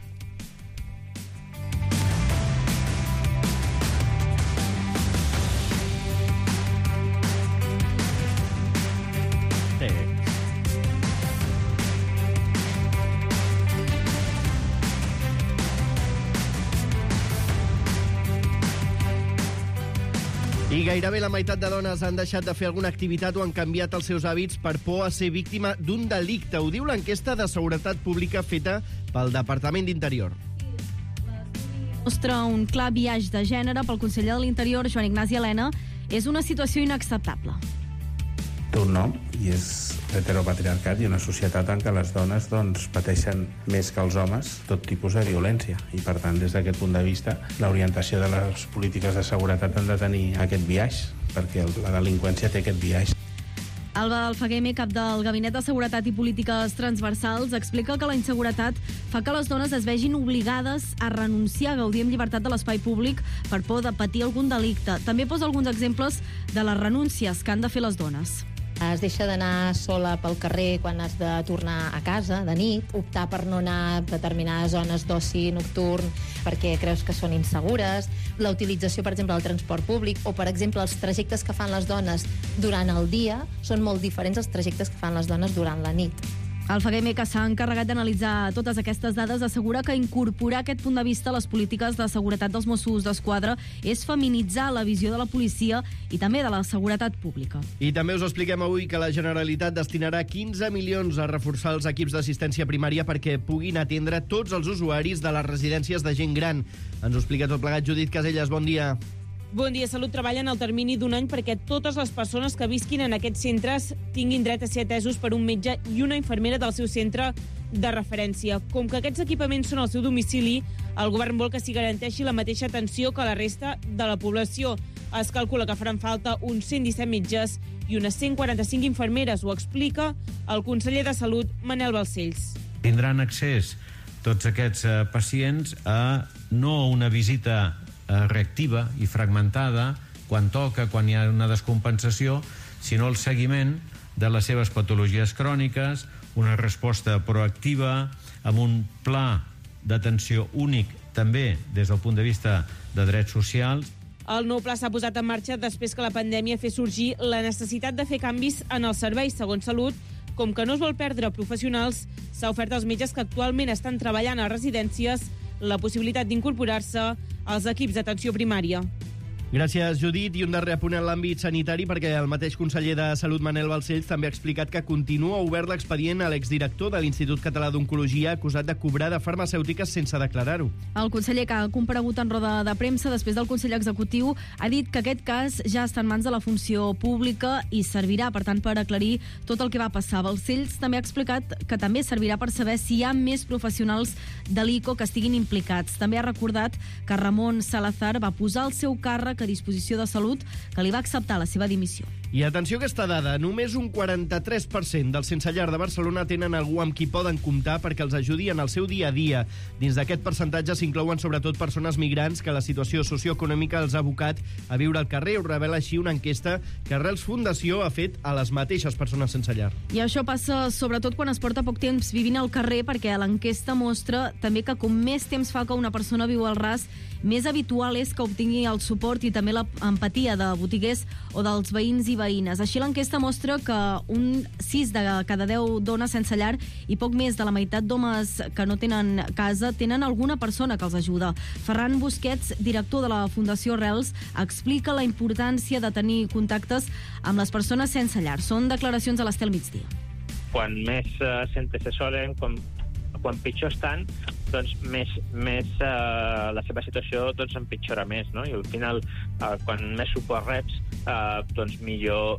I gairebé la meitat de dones han deixat de fer alguna activitat o han canviat els seus hàbits per por a ser víctima d'un delicte. Ho diu l'enquesta de seguretat pública feta pel Departament d'Interior. Mostra un clar biaix de gènere pel conseller de l'Interior, Joan Ignasi Elena, és una situació inacceptable. Té un nom i és heteropatriarcat i una societat en què les dones doncs, pateixen més que els homes tot tipus de violència. I, per tant, des d'aquest punt de vista, l'orientació de les polítiques de seguretat han de tenir aquest biaix, perquè la delinqüència té aquest biaix. Alba Alfagueme, cap del Gabinet de Seguretat i Polítiques Transversals, explica que la inseguretat fa que les dones es vegin obligades a renunciar a gaudir amb llibertat de l'espai públic per por de patir algun delicte. També posa alguns exemples de les renúncies que han de fer les dones. Es deixa d'anar sola pel carrer quan has de tornar a casa de nit, optar per no anar a determinades zones d'oci nocturn perquè creus que són insegures, la utilització, per exemple, del transport públic o, per exemple, els trajectes que fan les dones durant el dia són molt diferents dels trajectes que fan les dones durant la nit. Alfagueme, que s'ha encarregat d'analitzar totes aquestes dades, assegura que incorporar aquest punt de vista a les polítiques de seguretat dels Mossos d'Esquadra és feminitzar la visió de la policia i també de la seguretat pública. I també us expliquem avui que la Generalitat destinarà quinze milions a reforçar els equips d'assistència primària perquè puguin atendre tots els usuaris de les residències de gent gran. Ens ho explica tot plegat Judit Caselles, bon dia. Bon dia. Salut treballa en el termini d'un any perquè totes les persones que visquin en aquests centres tinguin dret a ser atesos per un metge i una infermera del seu centre de referència. Com que aquests equipaments són al seu domicili, el govern vol que s'hi garanteixi la mateixa atenció que la resta de la població. Es calcula que faran falta uns cent disset metges i unes cent quaranta-cinc infermeres. Ho explica el conseller de Salut, Manel Balcells. Tindran accés tots aquests eh, pacients a no una visita reactiva i fragmentada quan toca, quan hi ha una descompensació, sinó el seguiment de les seves patologies cròniques, una resposta proactiva, amb un pla d'atenció únic també des del punt de vista de drets socials. El nou pla s'ha posat en marxa després que la pandèmia fes sorgir la necessitat de fer canvis en els serveis. Segons Salut, com que no es vol perdre professionals, s'ha ofert als metges que actualment estan treballant a residències la possibilitat d'incorporar-se als equips d'atenció primària. Gràcies, Judit. I un darrer apunt en l'àmbit sanitari, perquè el mateix conseller de Salut, Manel Balcells, també ha explicat que continua obert l'expedient a l'exdirector de l'Institut Català d'Oncologia acusat de cobrar de farmacèutiques sense declarar-ho. El conseller, que ha comparegut en roda de premsa després del Consell Executiu, ha dit que aquest cas ja està en mans de la funció pública i servirà, per tant, per aclarir tot el que va passar. Balcells també ha explicat que també servirà per saber si hi ha més professionals de l'I C O que estiguin implicats. També ha recordat que Ramon Salazar va posar el seu càrrec a disposició de Salut, que li va acceptar la seva dimissió. I atenció a aquesta dada, només un quaranta-tres per cent dels sensellar de Barcelona tenen algú amb qui poden comptar perquè els ajudi en el seu dia a dia. Dins d'aquest percentatge s'inclouen sobretot persones migrants que la situació socioeconòmica els ha abocat a viure al carrer. Ho revela així una enquesta que Arrels Fundació ha fet a les mateixes persones sense llar. I això passa sobretot quan es porta poc temps vivint al carrer, perquè l'enquesta mostra també que com més temps fa que una persona viu al ras, més habitual és que obtingui el suport i també l'empatia de botiguers o dels veïns i veïnes. Així l'enquesta mostra que un sis de cada deu dones sense llar i poc més de la meitat d'homes que no tenen casa tenen alguna persona que els ajuda. Ferran Busquets, director de la Fundació Arrels, explica la importància de tenir contactes amb les persones sense llar. Són declaracions a l'Estel Migdia. Quan més uh, sentes se solen, quan, quan pitjor estan, doncs més, més uh, la seva situació doncs, empitjora més, no? I al final, uh, quan més suport reps, uh, doncs millor,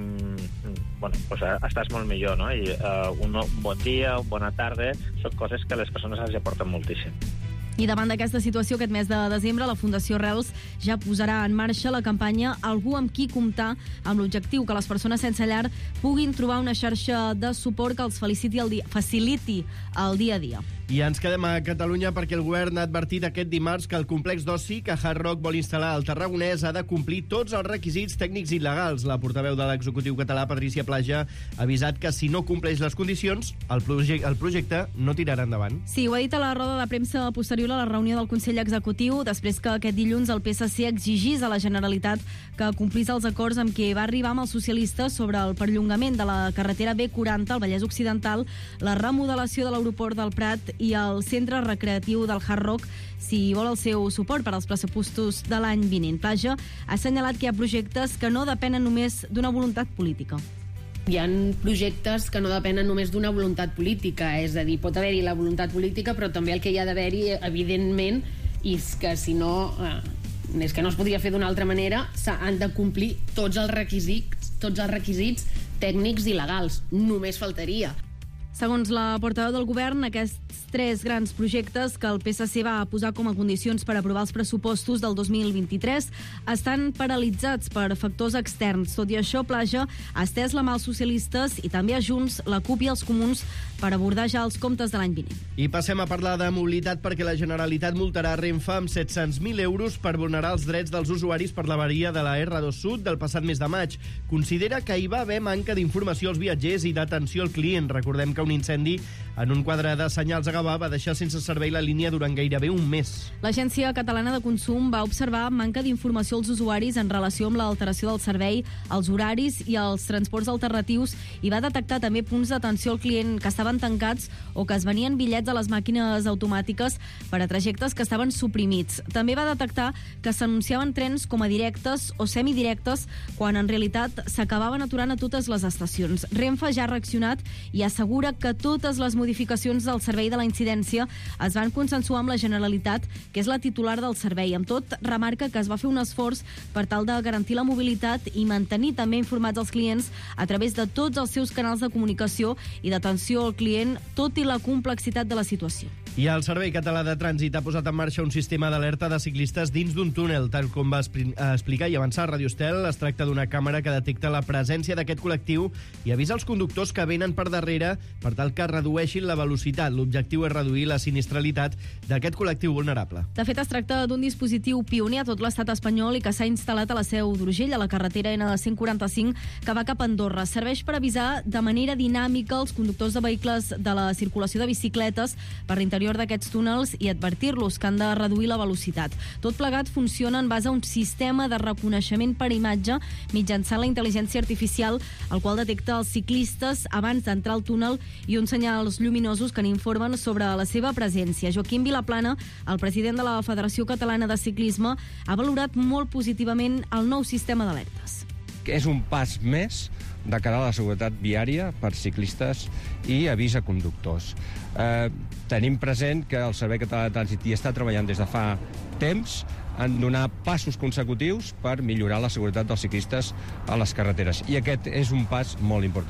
mm, bueno, pues, uh, estàs molt millor, no? I uh, un, un bon dia, una bona tarda, són coses que les persones els aporten moltíssim. I davant d'aquesta situació, aquest mes de desembre, la Fundació Arrels ja posarà en marxa la campanya Algú amb qui comptar, amb l'objectiu que les persones sense llar puguin trobar una xarxa de suport que els feliciti el dia, faciliti el dia a dia. I ens quedem a Catalunya perquè el govern ha advertit aquest dimarts que el complex d'oci que Hard Rock vol instal·lar al Tarragonès ha de complir tots els requisits tècnics i legals. La portaveu de l'executiu català, Patrícia Plaja, ha avisat que si no compleix les condicions, el, proje el projecte no tirarà endavant. Sí, ho ha dit a la roda de premsa posterior a la reunió del Consell Executiu, després que aquest dilluns el P S C exigís a la Generalitat que complís els acords amb què va arribar amb els socialistes sobre el perllongament de la carretera B quaranta al Vallès Occidental, la remodelació de l'aeroport del Prat i el centre recreatiu del Hard Rock, si vol el seu suport per als pressupostos de l'any vinent. Plaja ha assenyalat que hi ha projectes que no depenen només d'una voluntat política. Hi ha projectes que no depenen només d'una voluntat política, és a dir, pot haver-hi la voluntat política, però també el que hi ha d'haver-hi, evidentment, és que si no, eh, és que no es podria fer d'una altra manera, s'han de complir tots els requisits, tots els requisits tècnics i legals. Només faltaria. Segons la portaveu del govern, aquests tres grans projectes que el P S C va posar com a condicions per aprovar els pressupostos del dos mil vint-i-tres estan paralitzats per factors externs. Tot i això, Plaja ha estès la mà als socialistes i també a Junts, la CUP i els Comuns per abordar ja els comptes de l'any vinent. I passem a parlar de mobilitat perquè la Generalitat multarà Renfe amb set-cents mil euros per vulnerar els drets dels usuaris per l'avaria de la R dos Sud del passat mes de maig. Considera que hi va haver manca d'informació als viatgers i d'atenció al client. Recordem que un incendi en un quadre de senyals a Gavà va deixar sense servei la línia durant gairebé un mes. L'Agència Catalana de Consum va observar manca d'informació als usuaris en relació amb l'alteració del servei, els horaris i els transports alternatius i va detectar també punts d'atenció al client que estaven tancats o que es venien bitllets a les màquines automàtiques per a trajectes que estaven suprimits. També va detectar que s'anunciaven trens com a directes o semidirectes quan en realitat s'acabaven aturant a totes les estacions. Renfe ja ha reaccionat i assegura que totes les modificacions del servei de la incidència es van consensuar amb la Generalitat, que és la titular del servei. Amb tot, remarca que es va fer un esforç per tal de garantir la mobilitat i mantenir també informats els clients a través de tots els seus canals de comunicació i d'atenció al client, tot i la complexitat de la situació. I el Servei Català de Trànsit ha posat en marxa un sistema d'alerta de ciclistes dins d'un túnel. Tal com va explicar i avançar a Radio Estel, es tracta d'una càmera que detecta la presència d'aquest col·lectiu i avisa els conductors que venen per darrere per tal que redueixin la velocitat. L'objectiu és reduir la sinistralitat d'aquest col·lectiu vulnerable. De fet, es tracta d'un dispositiu pioner a tot l'estat espanyol i que s'ha instal·lat a la Seu d'Urgell, a la carretera N cent quaranta-cinc, que va cap a Andorra. Serveix per avisar de manera dinàmica els conductors de vehicles de la circulació de bicicletes per l'interior d'aquests túnels i advertir-los que han de reduir la velocitat. Tot plegat funciona en base a un sistema de reconeixement per imatge mitjançant la intel·ligència artificial, el qual detecta els ciclistes abans d'entrar al túnel i uns senyals lluminosos que n'informen sobre la seva presència. Joaquim Vilaplana, el president de la Federació Catalana de Ciclisme, ha valorat molt positivament el nou sistema d'alertes. És un pas més de cara a la seguretat viària per ciclistes i avís a conductors. Eh, tenim present que el Servei Català de Trànsit hi està treballant des de fa temps en donar passos consecutius per millorar la seguretat dels ciclistes a les carreteres. I aquest és un pas molt important.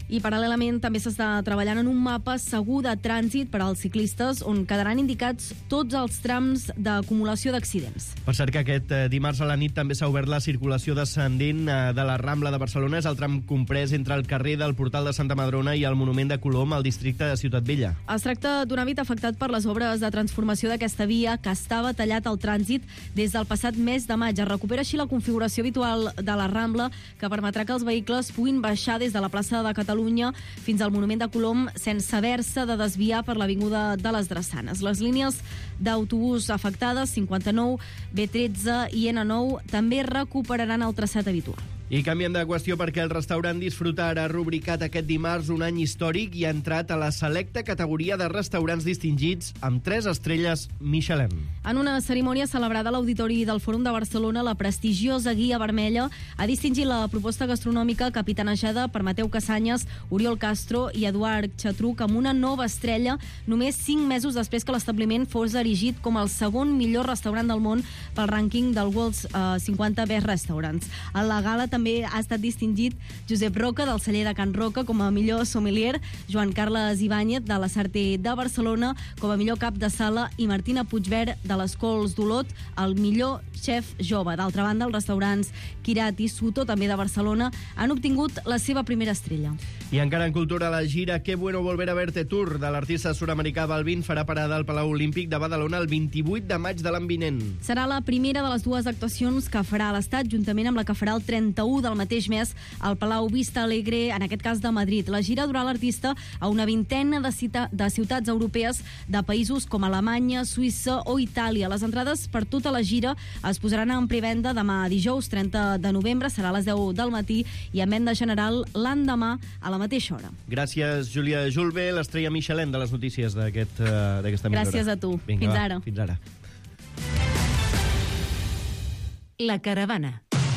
I paral·lelament també s'està treballant en un mapa segur de trànsit per als ciclistes on quedaran indicats tots els trams d'acumulació d'accidents. Per cert que aquest eh, dimarts a la nit també s'ha obert la circulació descendent eh, de la Rambla de Barcelona. És el tram comprès entre el carrer del Portal de Santa Madrona i el Monument de Colom al districte de Ciutat Vella. Es tracta d'un hàbit afectat per les obres de transformació d'aquesta via que estava tallat al trànsit des del passat mes de maig. Es recupera així la configuració habitual de la Rambla que permetrà que els vehicles puguin baixar des de la plaça de Catalunya fins al Monument de Colom sense haver-se de desviar per l'Avinguda de les Drassanes. Les línies d'autobús afectades, cinquanta-nou, B tretze i N nou, també recuperaran el traçat habitual. I canviem de qüestió perquè el restaurant Disfrutar ha rubricat aquest dimarts un any històric i ha entrat a la selecta categoria de restaurants distingits amb tres estrelles Michelin. En una cerimònia celebrada a l'Auditori del Fòrum de Barcelona, la prestigiosa Guia Vermella ha distingit la proposta gastronòmica capitanejada per Mateu Casanyes, Oriol Castro i Eduard Xatruc amb una nova estrella només cinc mesos després que l'establiment fos erigit com el segon millor restaurant del món pel rànquing del World's uh, cinquanta Best Restaurants. A la gala també ha estat distingit Josep Roca, del celler de Can Roca, com a millor sommelier, Joan Carles Ibáñez, de la Sarté de Barcelona, com a millor cap de sala, i Martina Puigvert, de les Cols d'Olot, el millor xef jove. D'altra banda, els restaurants Kirat i Suto, també de Barcelona, han obtingut la seva primera estrella. I encara en cultura, la gira Qué bueno volver a verte tour de l'artista sud-americà Balvin farà parada al Palau Olímpic de Badalona el vint-i-vuit de maig de l'any vinent. Serà la primera de les dues actuacions que farà a l'Estat, juntament amb la que farà el trenta-u del mateix mes al Palau Vista Alegre, en aquest cas de Madrid. La gira durà l'artista a una vintena de, cita, de ciutats europees de països com Alemanya, Suïssa o Itàlia. Les entrades per tota la gira es posaran en prevenda demà dijous trenta de novembre, serà a les deu del matí, i en venda general l'endemà a la mateixa hora. Gràcies, Júlia Julve, l'estrella Michelin de les notícies d'aquest, uh, d'aquesta mitja hora. Gràcies a tu. Vinga, Fins va, ara. Fins ara. La Caravana.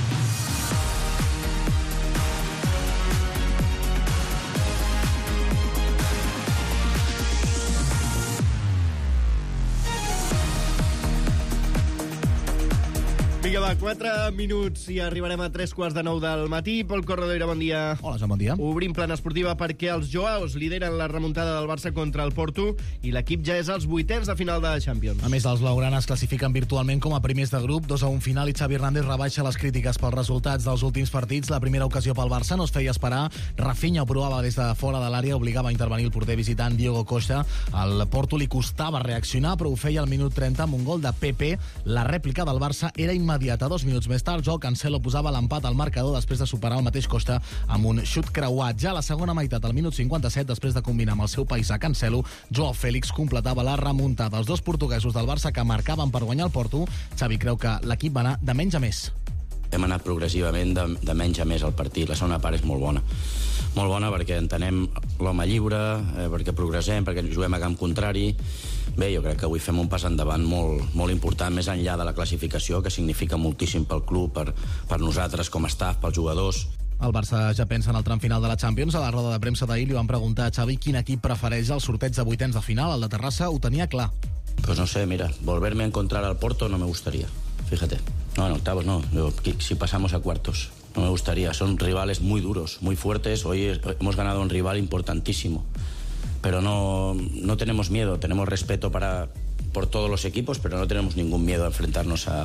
Vinga, va, quatre minuts i arribarem a tres quarts de nou del matí. Pol Corredoira, bon dia. Hola, Joan, bon dia. Obrim plana esportiva perquè els Joaos lideren la remuntada del Barça contra el Porto i l'equip ja és als vuitens de final de Champions. A més, els blaugranes classifiquen virtualment com a primers de grup, dos a un final, i Xavi Hernández rebaixa les crítiques pels resultats dels últims partits. La primera ocasió pel Barça no es feia esperar. Rafinha ho provava des de fora de l'àrea, obligava a intervenir el porter visitant Diogo Costa. Al Porto li costava reaccionar, però ho feia al minut trenta amb un gol de Pepe. La rèplica del Barça era immediata. Dos minuts més tard, Joao Cancelo posava l'empat al marcador després de superar el mateix Costa amb un xut creuat. Ja a la segona meitat, al minut cinquanta-set, després de combinar amb el seu paisà Cancelo, Joao Félix completava la remuntada. Els dos portuguesos del Barça que marcaven per guanyar el Porto. Xavi creu que l'equip va anar de menys a més. Hem anat progressivament de, de menys a més al partit. La segona part és molt bona. Molt bona perquè entenem l'home lliure, eh, perquè progressem, perquè juguem a camp contrari. Bé, jo crec que avui fem un pas endavant molt, molt important, més enllà de la classificació, que significa moltíssim pel club, per, per nosaltres com a staff, pels jugadors. El Barça ja pensa en el tram final de la Champions. A la roda de premsa d'ahir li van preguntar a Xavi quin equip prefereix el sorteig de vuitens de final. El de Terrassa ho tenia clar. Pues no sé, mira, volverme a encontrar al Porto no me gustaría, fíjate. No, en octavos no, yo, si pasamos a cuartos. No me gustaría, son rivales muy duros, muy fuertes. Hoy hemos ganado a un rival importantísimo, pero no, no tenemos miedo, tenemos respeto para, por todos los equipos, pero no tenemos ningún miedo a enfrentarnos a,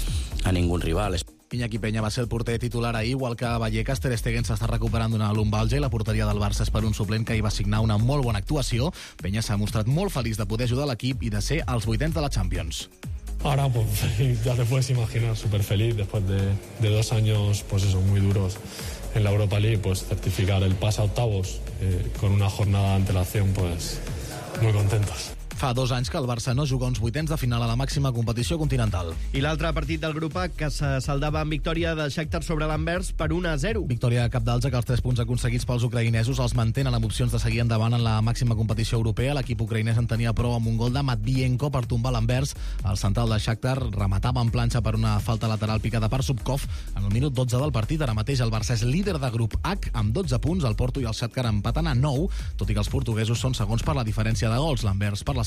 a ningún rival. Iñaki Peña va ser el porter titular ahir, igual que Vallecas. Ter Stegen s'està recuperant d'una lumbalgia i la porteria del Barça és per un suplent que hi va signar una molt bona actuació. Peña s'ha mostrat molt feliç de poder ajudar l'equip i de ser als vuitens de la Champions. Ahora, pues ya te puedes imaginar, súper feliz después de, de dos años, pues eso, muy duros en la Europa League, pues certificar el pase a octavos eh, con una jornada de antelación, pues muy contentos. Fa dos anys que el Barça no juga uns vuitens de final a la màxima competició continental. I l'altre partit del grup A, que se saldava amb victòria del Shakhtar sobre l'Anvers per un a zero. Victòria capdalja que els tres punts aconseguits pels ucraïnesos els mantenen amb opcions de seguir endavant en la màxima competició europea. L'equip ucraïnès en tenia prou amb un gol de Matvienko per tombar l'Anvers. El central del Shakhtar rematava en planxa per una falta lateral picada per Subkov en el minut dotze del partit. Ara mateix el Barça és líder de grup H amb dotze punts. El Porto i el Shakhtar empaten a nou, tot i que els portuguesos són segons per la diferència de gols. L'Anvers, per la seva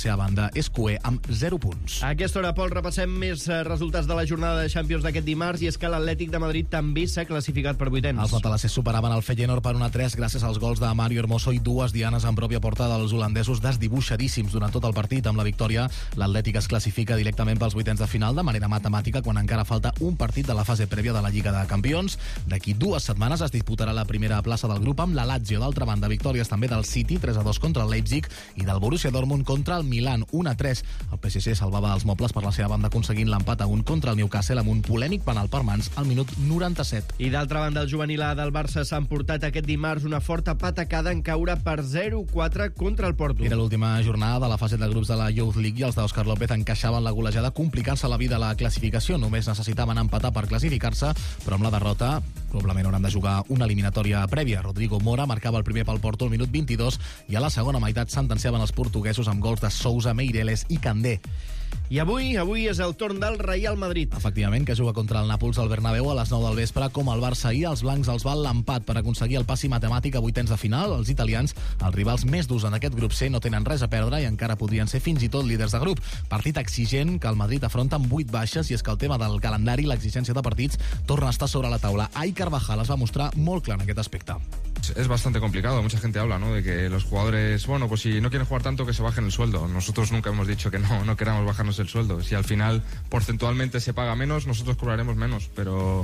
seva banda, és cuer amb zero punts. A aquesta hora, Pol, repassem més resultats de la jornada de Champions d'aquest dimarts, i és que l'Atlètic de Madrid també s'ha classificat per vuitens. Els matalassers superaven el Feyenoord per un a tres gràcies als gols de Mario Hermoso i dues dianes en pròpia porta dels holandesos desdibuixadíssims durant tot el partit. Amb la victòria, l'Atlètic es classifica directament pels vuitens de final de manera matemàtica quan encara falta un partit de la fase prèvia de la Lliga de Campions. D'aquí dues setmanes es disputarà la primera plaça del grup amb la Lazio. D'altra banda, victòries també del City, tres a dos contra el Leipzig, i del Borussia Dortmund contra el Milan, un a tres. El P S G salvava els mobles per la seva banda aconseguint l'empat a un contra el Newcastle amb un polèmic penal per mans al minut noranta-set. I d'altra banda, el juvenil A del Barça s'ha emportat aquest dimarts una forta patacada en caure per zero a quatre contra el Porto. Era l'última jornada de la fase de grups de la Youth League i els d'Òscar López encaixaven la golejada, complicant-se la vida a la classificació. Només necessitaven empatar per classificar-se, però amb la derrota probablement hauran de jugar una eliminatòria prèvia. Rodrigo Mora marcava el primer pel Porto al minut vint-i-dos i a la segona meitat sentenciaven els portuguesos amb gols de Sousa, Meireles i Candé. I avui, avui és el torn del Real Madrid. Efectivament, que juga contra el Nàpols al Bernabéu a les nou del vespre. Com el Barça ahir, els blancs els val l'empat per aconseguir el passi matemàtic a vuitens de final. Els italians, els rivals més durs en aquest grup C, no tenen res a perdre i encara podrien ser fins i tot líders de grup. Partit exigent que el Madrid afronta amb vuit baixes, i és que el tema del calendari i l'exigència de partits torna a estar sobre la taula. Ahir Carvajal es va mostrar molt clar en aquest aspecte. Es bastante complicado, mucha gente habla, ¿no?, de que los jugadores, bueno, pues si no quieren jugar tanto, que se bajen el sueldo. Nosotros nunca hemos dicho que no, no queramos bajarnos el sueldo. Si al final porcentualmente se paga menos, nosotros cobraremos menos, pero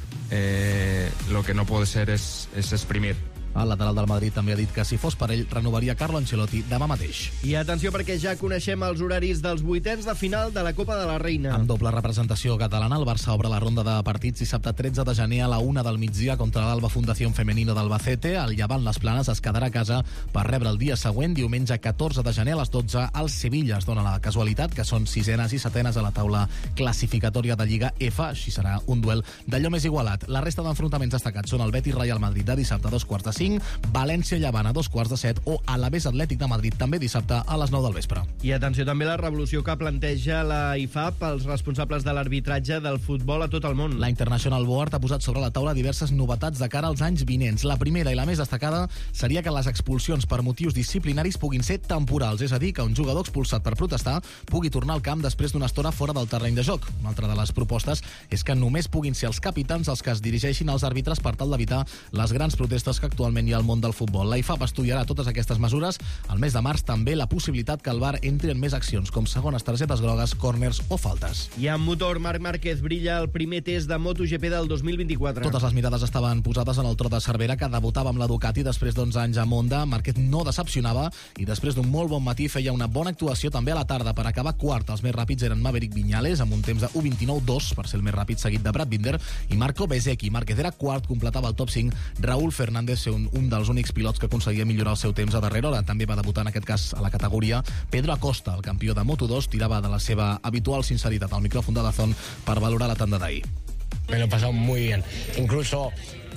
eh, lo que no puede ser es, es exprimir. El lateral del Madrid també ha dit que si fos per ell renovaria Carlo Ancelotti demà mateix. I atenció, perquè ja coneixem els horaris dels vuitens de final de la Copa de la Reina. Amb doble representació catalana, el Barça obre la ronda de partits dissabte tretze de gener a la una del migdia contra l'Alba Fundación Femenino d'Albacete. El Llevant Les Planes es quedarà a casa per rebre el dia següent, diumenge catorze de gener a les dotze, al Sevilla. Es dona la casualitat que són sisenes i setenes a la taula classificatòria de Lliga F. Així serà un duel d'allò més igualat. La resta d'enfrontaments destacats són el Betis Real Madrid de dissabte a dos quarts de cinc, València Llevant a dos quarts de set o Alavés Atlètic de Madrid també dissabte a les nou del vespre. I atenció també a la revolució que planteja la I F A P els responsables de l'arbitratge del futbol a tot el món. La International Board ha posat sobre la taula diverses novetats de cara als anys vinents. La primera i la més destacada seria que les expulsions per motius disciplinaris puguin ser temporals, és a dir, que un jugador expulsat per protestar pugui tornar al camp després d'una estona fora del terreny de joc. Una altra de les propostes és que només puguin ser els capitans els que es dirigeixin als àrbitres per tal d'evitar les grans protestes que actualment hi ha al món del futbol. La I F A P estudiarà totes aquestes mesures. Al mes de març també la possibilitat que el V A R entri en més accions, com segones targetes grogues, córners o faltes. I amb motor, Marc Márquez brilla el primer test de MotoGP del dos mil vint-i-quatre. Totes les mirades estaven posades en el tro de Cervera, que debutava amb la Ducati després d'onze anys a Monda. Márquez no decepcionava i després d'un molt bon matí feia una bona actuació també a la tarda per acabar quart. Els més ràpids eren Maverick Viñales amb un temps de u vint-i-nou dos per ser el més ràpid, seguit de Brad Binder i Marco Bezzecchi. Márquez era quart, completava el top cinc Raúl Fernández, un, un dels únics pilots que aconseguia millorar el seu temps a darrera hora. També va debutar en aquest cas a la categoria Pedro Acosta, el campió de Moto dos, tirava de la seva habitual sinceritat al micròfon de Dazón per valorar la tanda d'ahir. Me lo he pasado muy bien. Incluso,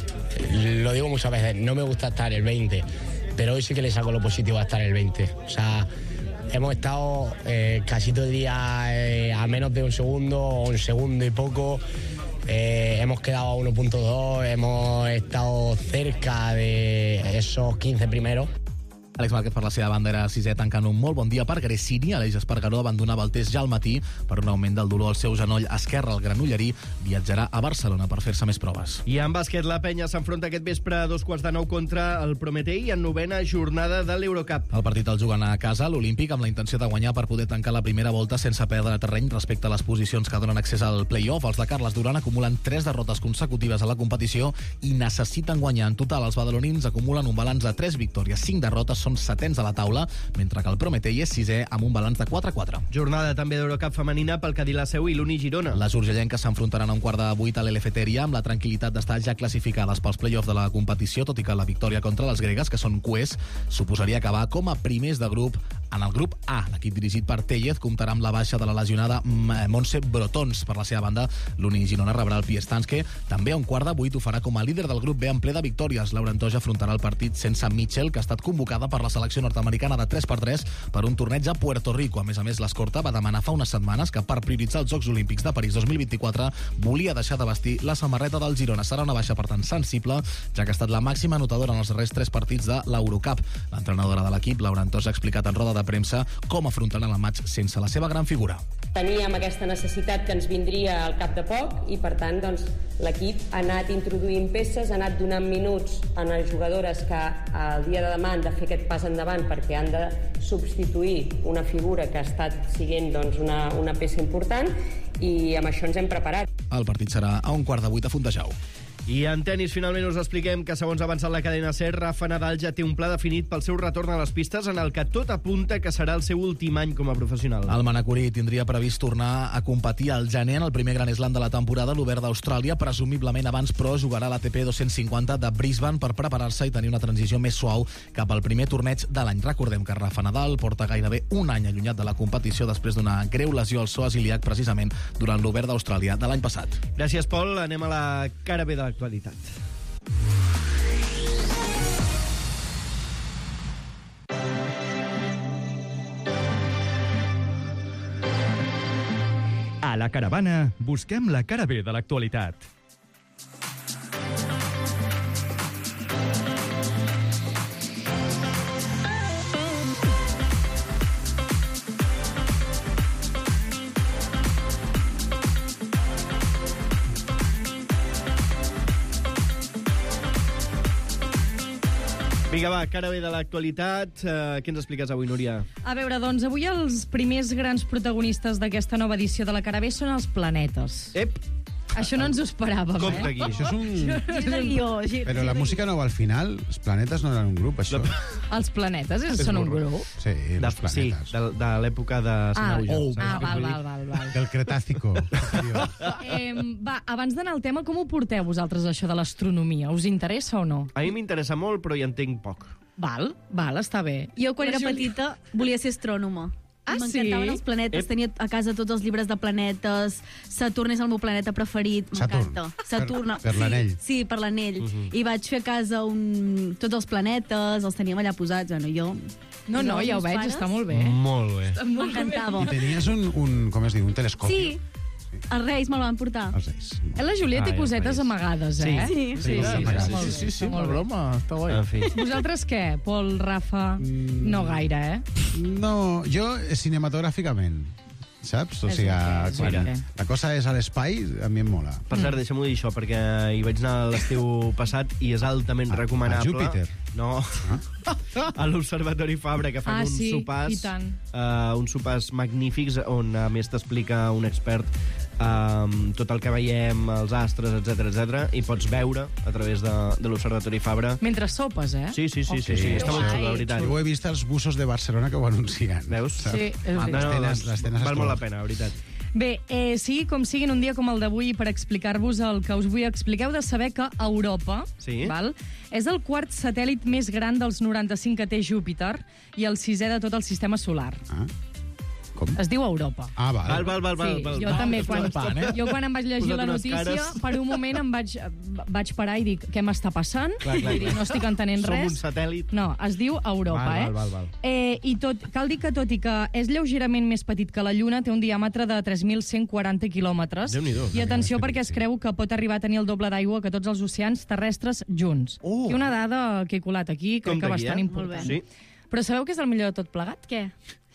lo digo muchas veces, no me gusta estar el veinte, pero hoy sí que le saco lo positivo a estar el veinte. O sea, hemos estado eh, casi todo el día eh, a menos de un segundo, o un segundo y poco. Eh, hemos quedado a uno punto dos, hemos estado cerca de esos quince primeros. Àlex Márquez, per la seva banda, era sisè, tancant un molt bon dia per Gresini. Aleix Espargaró abandonava el test ja al matí per un augment del dolor al seu genoll esquerre. El granollerí viatjarà a Barcelona per fer-se més proves. I en bàsquet, la Penya s'enfronta aquest vespre a dos quarts de nou contra el Prometei en novena jornada de l'Eurocup. El partit el juguen a casa, l'Olímpic, amb la intenció de guanyar per poder tancar la primera volta sense perdre terreny respecte a les posicions que donen accés al play-off. Els de Carles Duran acumulen tres derrotes consecutives a la competició i necessiten guanyar. En total, els badalonins acumulen un balanç de tres victòries, cinc derrotes, són setens a la taula, mentre que el Prometei és sisè amb un balanç de quatre a quatre. Jornada també d'Eurocup femenina pel Cadí la Seu i l'Uni Girona. Les urgellenques s'enfrontaran a un quart de vuit a l'Eleftheria amb la tranquil·litat d'estar ja classificades pels play-offs de la competició, tot i que la victòria contra les gregues, que són cuers, suposaria acabar com a primers de grup en el grup A. L'equip dirigit per Tellez comptarà amb la baixa de la lesionada Montse Brotons. Per la seva banda, l'Uni Girona rebrà el Piestànske. També a un quart de vuit ho farà com a líder del grup B en ple de victòries. Laura Antoja afrontarà el partit sense Mitchell, que ha estat convocada per la selecció nord-americana de tres per tres per un torneig a Puerto Rico. A més a més, l'escorta va demanar fa unes setmanes que per prioritzar els Jocs Olímpics de París dos mil vint-i-quatre volia deixar de vestir la samarreta del Girona. Serà una baixa, per tant, sensible, ja que ha estat la màxima anotadora en els darrers tres partits de l'Eurocup. L'entrenadora de l'equip, Laura Antoja, ha explicat en roda de de premsa com afrontaran el maig sense la seva gran figura. Teníem aquesta necessitat que ens vindria al cap de poc i, per tant, doncs, l'equip ha anat introduint peces, ha anat donant minuts a les jugadores que el dia de demà han de fer aquest pas endavant perquè han de substituir una figura que ha estat siguent doncs, una, una peça important i amb això ens hem preparat. El partit serà a un quart de vuit a Fontejau. I en tenis, finalment, us expliquem que, segons ha avançat la cadena SER, Rafa Nadal ja té un pla definit pel seu retorn a les pistes en el que tot apunta que serà el seu últim any com a professional. El manacorí tindria previst tornar a competir al gener en el primer Grand Slam de la temporada, l'Obert d'Austràlia, presumiblement abans, però jugarà l'A T P dos-cents cinquanta de Brisbane per preparar-se i tenir una transició més suau cap al primer torneig de l'any. Recordem que Rafa Nadal porta gairebé un any allunyat de la competició després d'una greu lesió al psoas ilíac, precisament durant l'Obert d'Austràlia de l'any passat. Gràcies, Pol. Anem a la cara B de l'actualitat. A la caravana busquem la cara B de l'actualitat. Vinga, va, cara B de l'actualitat. Uh, què ens expliques avui, Núria? A veure, doncs, avui els primers grans protagonistes d'aquesta nova edició de la cara B són els planetes. Ep! Això no ens ho esperàvem, Compte eh? aquí. Això és un... Gira el guió, gira, Però la gira música no va al final. Els planetes no eren un grup, això. Els planetes és, són un grup? Sí, de, els planetes. Sí, de, de l'època de Sanauja. Ah, ah val, val, val, val. Del Cretácico. eh, va, abans d'anar al tema, com ho porteu vosaltres, això de l'astronomia? Us interessa o no? A mi m'interessa molt, però hi entenc poc. Val, val, està bé. Jo, quan era petita, volia ser astrònoma. Ah, M'encantaven sí? els planetes, Ep. tenia a casa tots els llibres de planetes, Saturn és el meu planeta preferit, Saturn. m'encanta. Saturn. Per- per l'anell. Sí, per l'anell. Mhm. I vaig fer a casa un... tots els planetes, els teníem allà posats, bueno, jo... No, no, ja ho veig, està molt bé. Molt bé. M'encantava. I tenies un, un, com es diu, un telescopi. Sí, els Reis me'l van portar. Els Reis. Eh, la Júlia té Ai, cosetes els amagades, Sí. eh? Sí. sí, Sí, sí, sí, molt sí, bé, sí, sí, molt una bé. broma, està guai. En fi. Vosaltres què? Pol, Rafa? No gaire, eh? No, jo cinematogràficament, saps? O És sigui, el que és, quan el que. la cosa és a l'espai, a mi em mola. Per cert, deixa'm-ho dir això, perquè hi vaig anar l'estiu passat i és altament recomanable. Júpiter? No. A l'Observatori Fabra, que fan Ah, uns sí, sopars... i tant. Uh, uns sopars magnífics, on a més t'explica un expert um, tot el que veiem, els astres, etc etc i pots veure a través de, de l'Observatori Fabra. Mentre sopes, eh? Sí, sí, sí, sí, sí, està molt xulo, la veritat. Jo ho he vist als busos de Barcelona que ho anuncien. Veus? saps? Sí, és Ah, veritat. no, no, tenes- doncs, les tenes val molt la escolars. pena, la veritat. Bé, eh, sigui com siguin, un dia com el d'avui, per explicar-vos el que us vull explicar, heu de saber que Europa Sí. val, és el quart satèl·lit més gran dels noranta-cinc que té Júpiter i el sisè de tot el sistema solar. Ah. Com? Es diu Europa. Ah, val. Val, val, val, val, Sí, val. jo val. també, quan, Flipant, eh? jo quan em vaig llegir Posat la unes notícia, cares. per un moment em vaig, vaig parar i dic, què m'està passant? Clar, clar, Vull dir, clar. no estic entenent Som res. un satèl·lit. No, es diu Europa, Val, eh? val, val, val. Eh, I tot, cal dir que, tot i que és lleugerament més petit que la Lluna, té un diàmetre de tres mil cent quaranta quilòmetres. Déu-n'hi-do. I atenció, perquè es creu que pot arribar a tenir el doble d'aigua que tots els oceans terrestres junts. Oh. I una dada que he colat aquí, crec Compte que aquí, bastant eh? important. Sí. Però sabeu què és el millor de tot plegat? Què?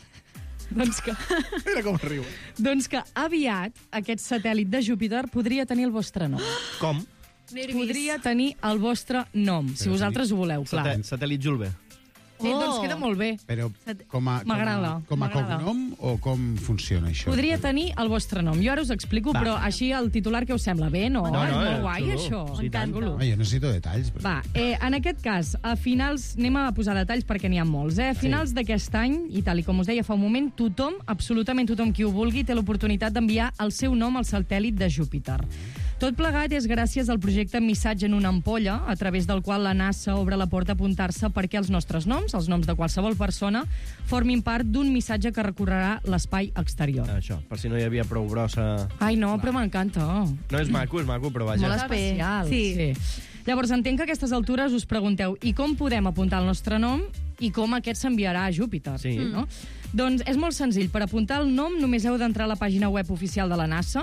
Doncs que, Mira com riu. doncs que aviat aquest satèl·lit de Júpiter podria tenir el vostre nom. Com? Podria tenir el vostre nom, si vosaltres ho voleu, clar. Satè- Satèl·lit Julve. Sí, doncs queda molt bé. Però com a, com a, M'agrada, com a m'agrada. cognom o com funciona això? Podria tenir el vostre nom. Jo ara us explico, Va. però així el titular que us sembla bé, no? No, no, és molt eh, guai, xulo. això. Sí, tant. Xulo. Ah, jo necessito detalls. Però... Va, eh, en aquest cas, a finals... Anem a posar detalls perquè n'hi ha molts, eh? A finals sí. d'aquest any, i tal i com us deia fa un moment, tothom, absolutament tothom qui ho vulgui, té l'oportunitat d'enviar el seu nom al satèl·lit de Júpiter. Tot plegat és gràcies al projecte Missatge en una ampolla, a través del qual la NASA obre la porta a apuntar-se perquè els nostres noms, els noms de qualsevol persona, formin part d'un missatge que recorrerà l'espai exterior. Això, per si no hi havia prou brossa... Ai, no, però m'encanta. No, és maco, és maco, però vaja. Molt especial. Sí. sí. Llavors, entenc que a aquestes altures us pregunteu i com podem apuntar el nostre nom i com aquest s'enviarà a Júpiter. Sí. No? Doncs és molt senzill. Per apuntar el nom només heu d'entrar a la pàgina web oficial de la NASA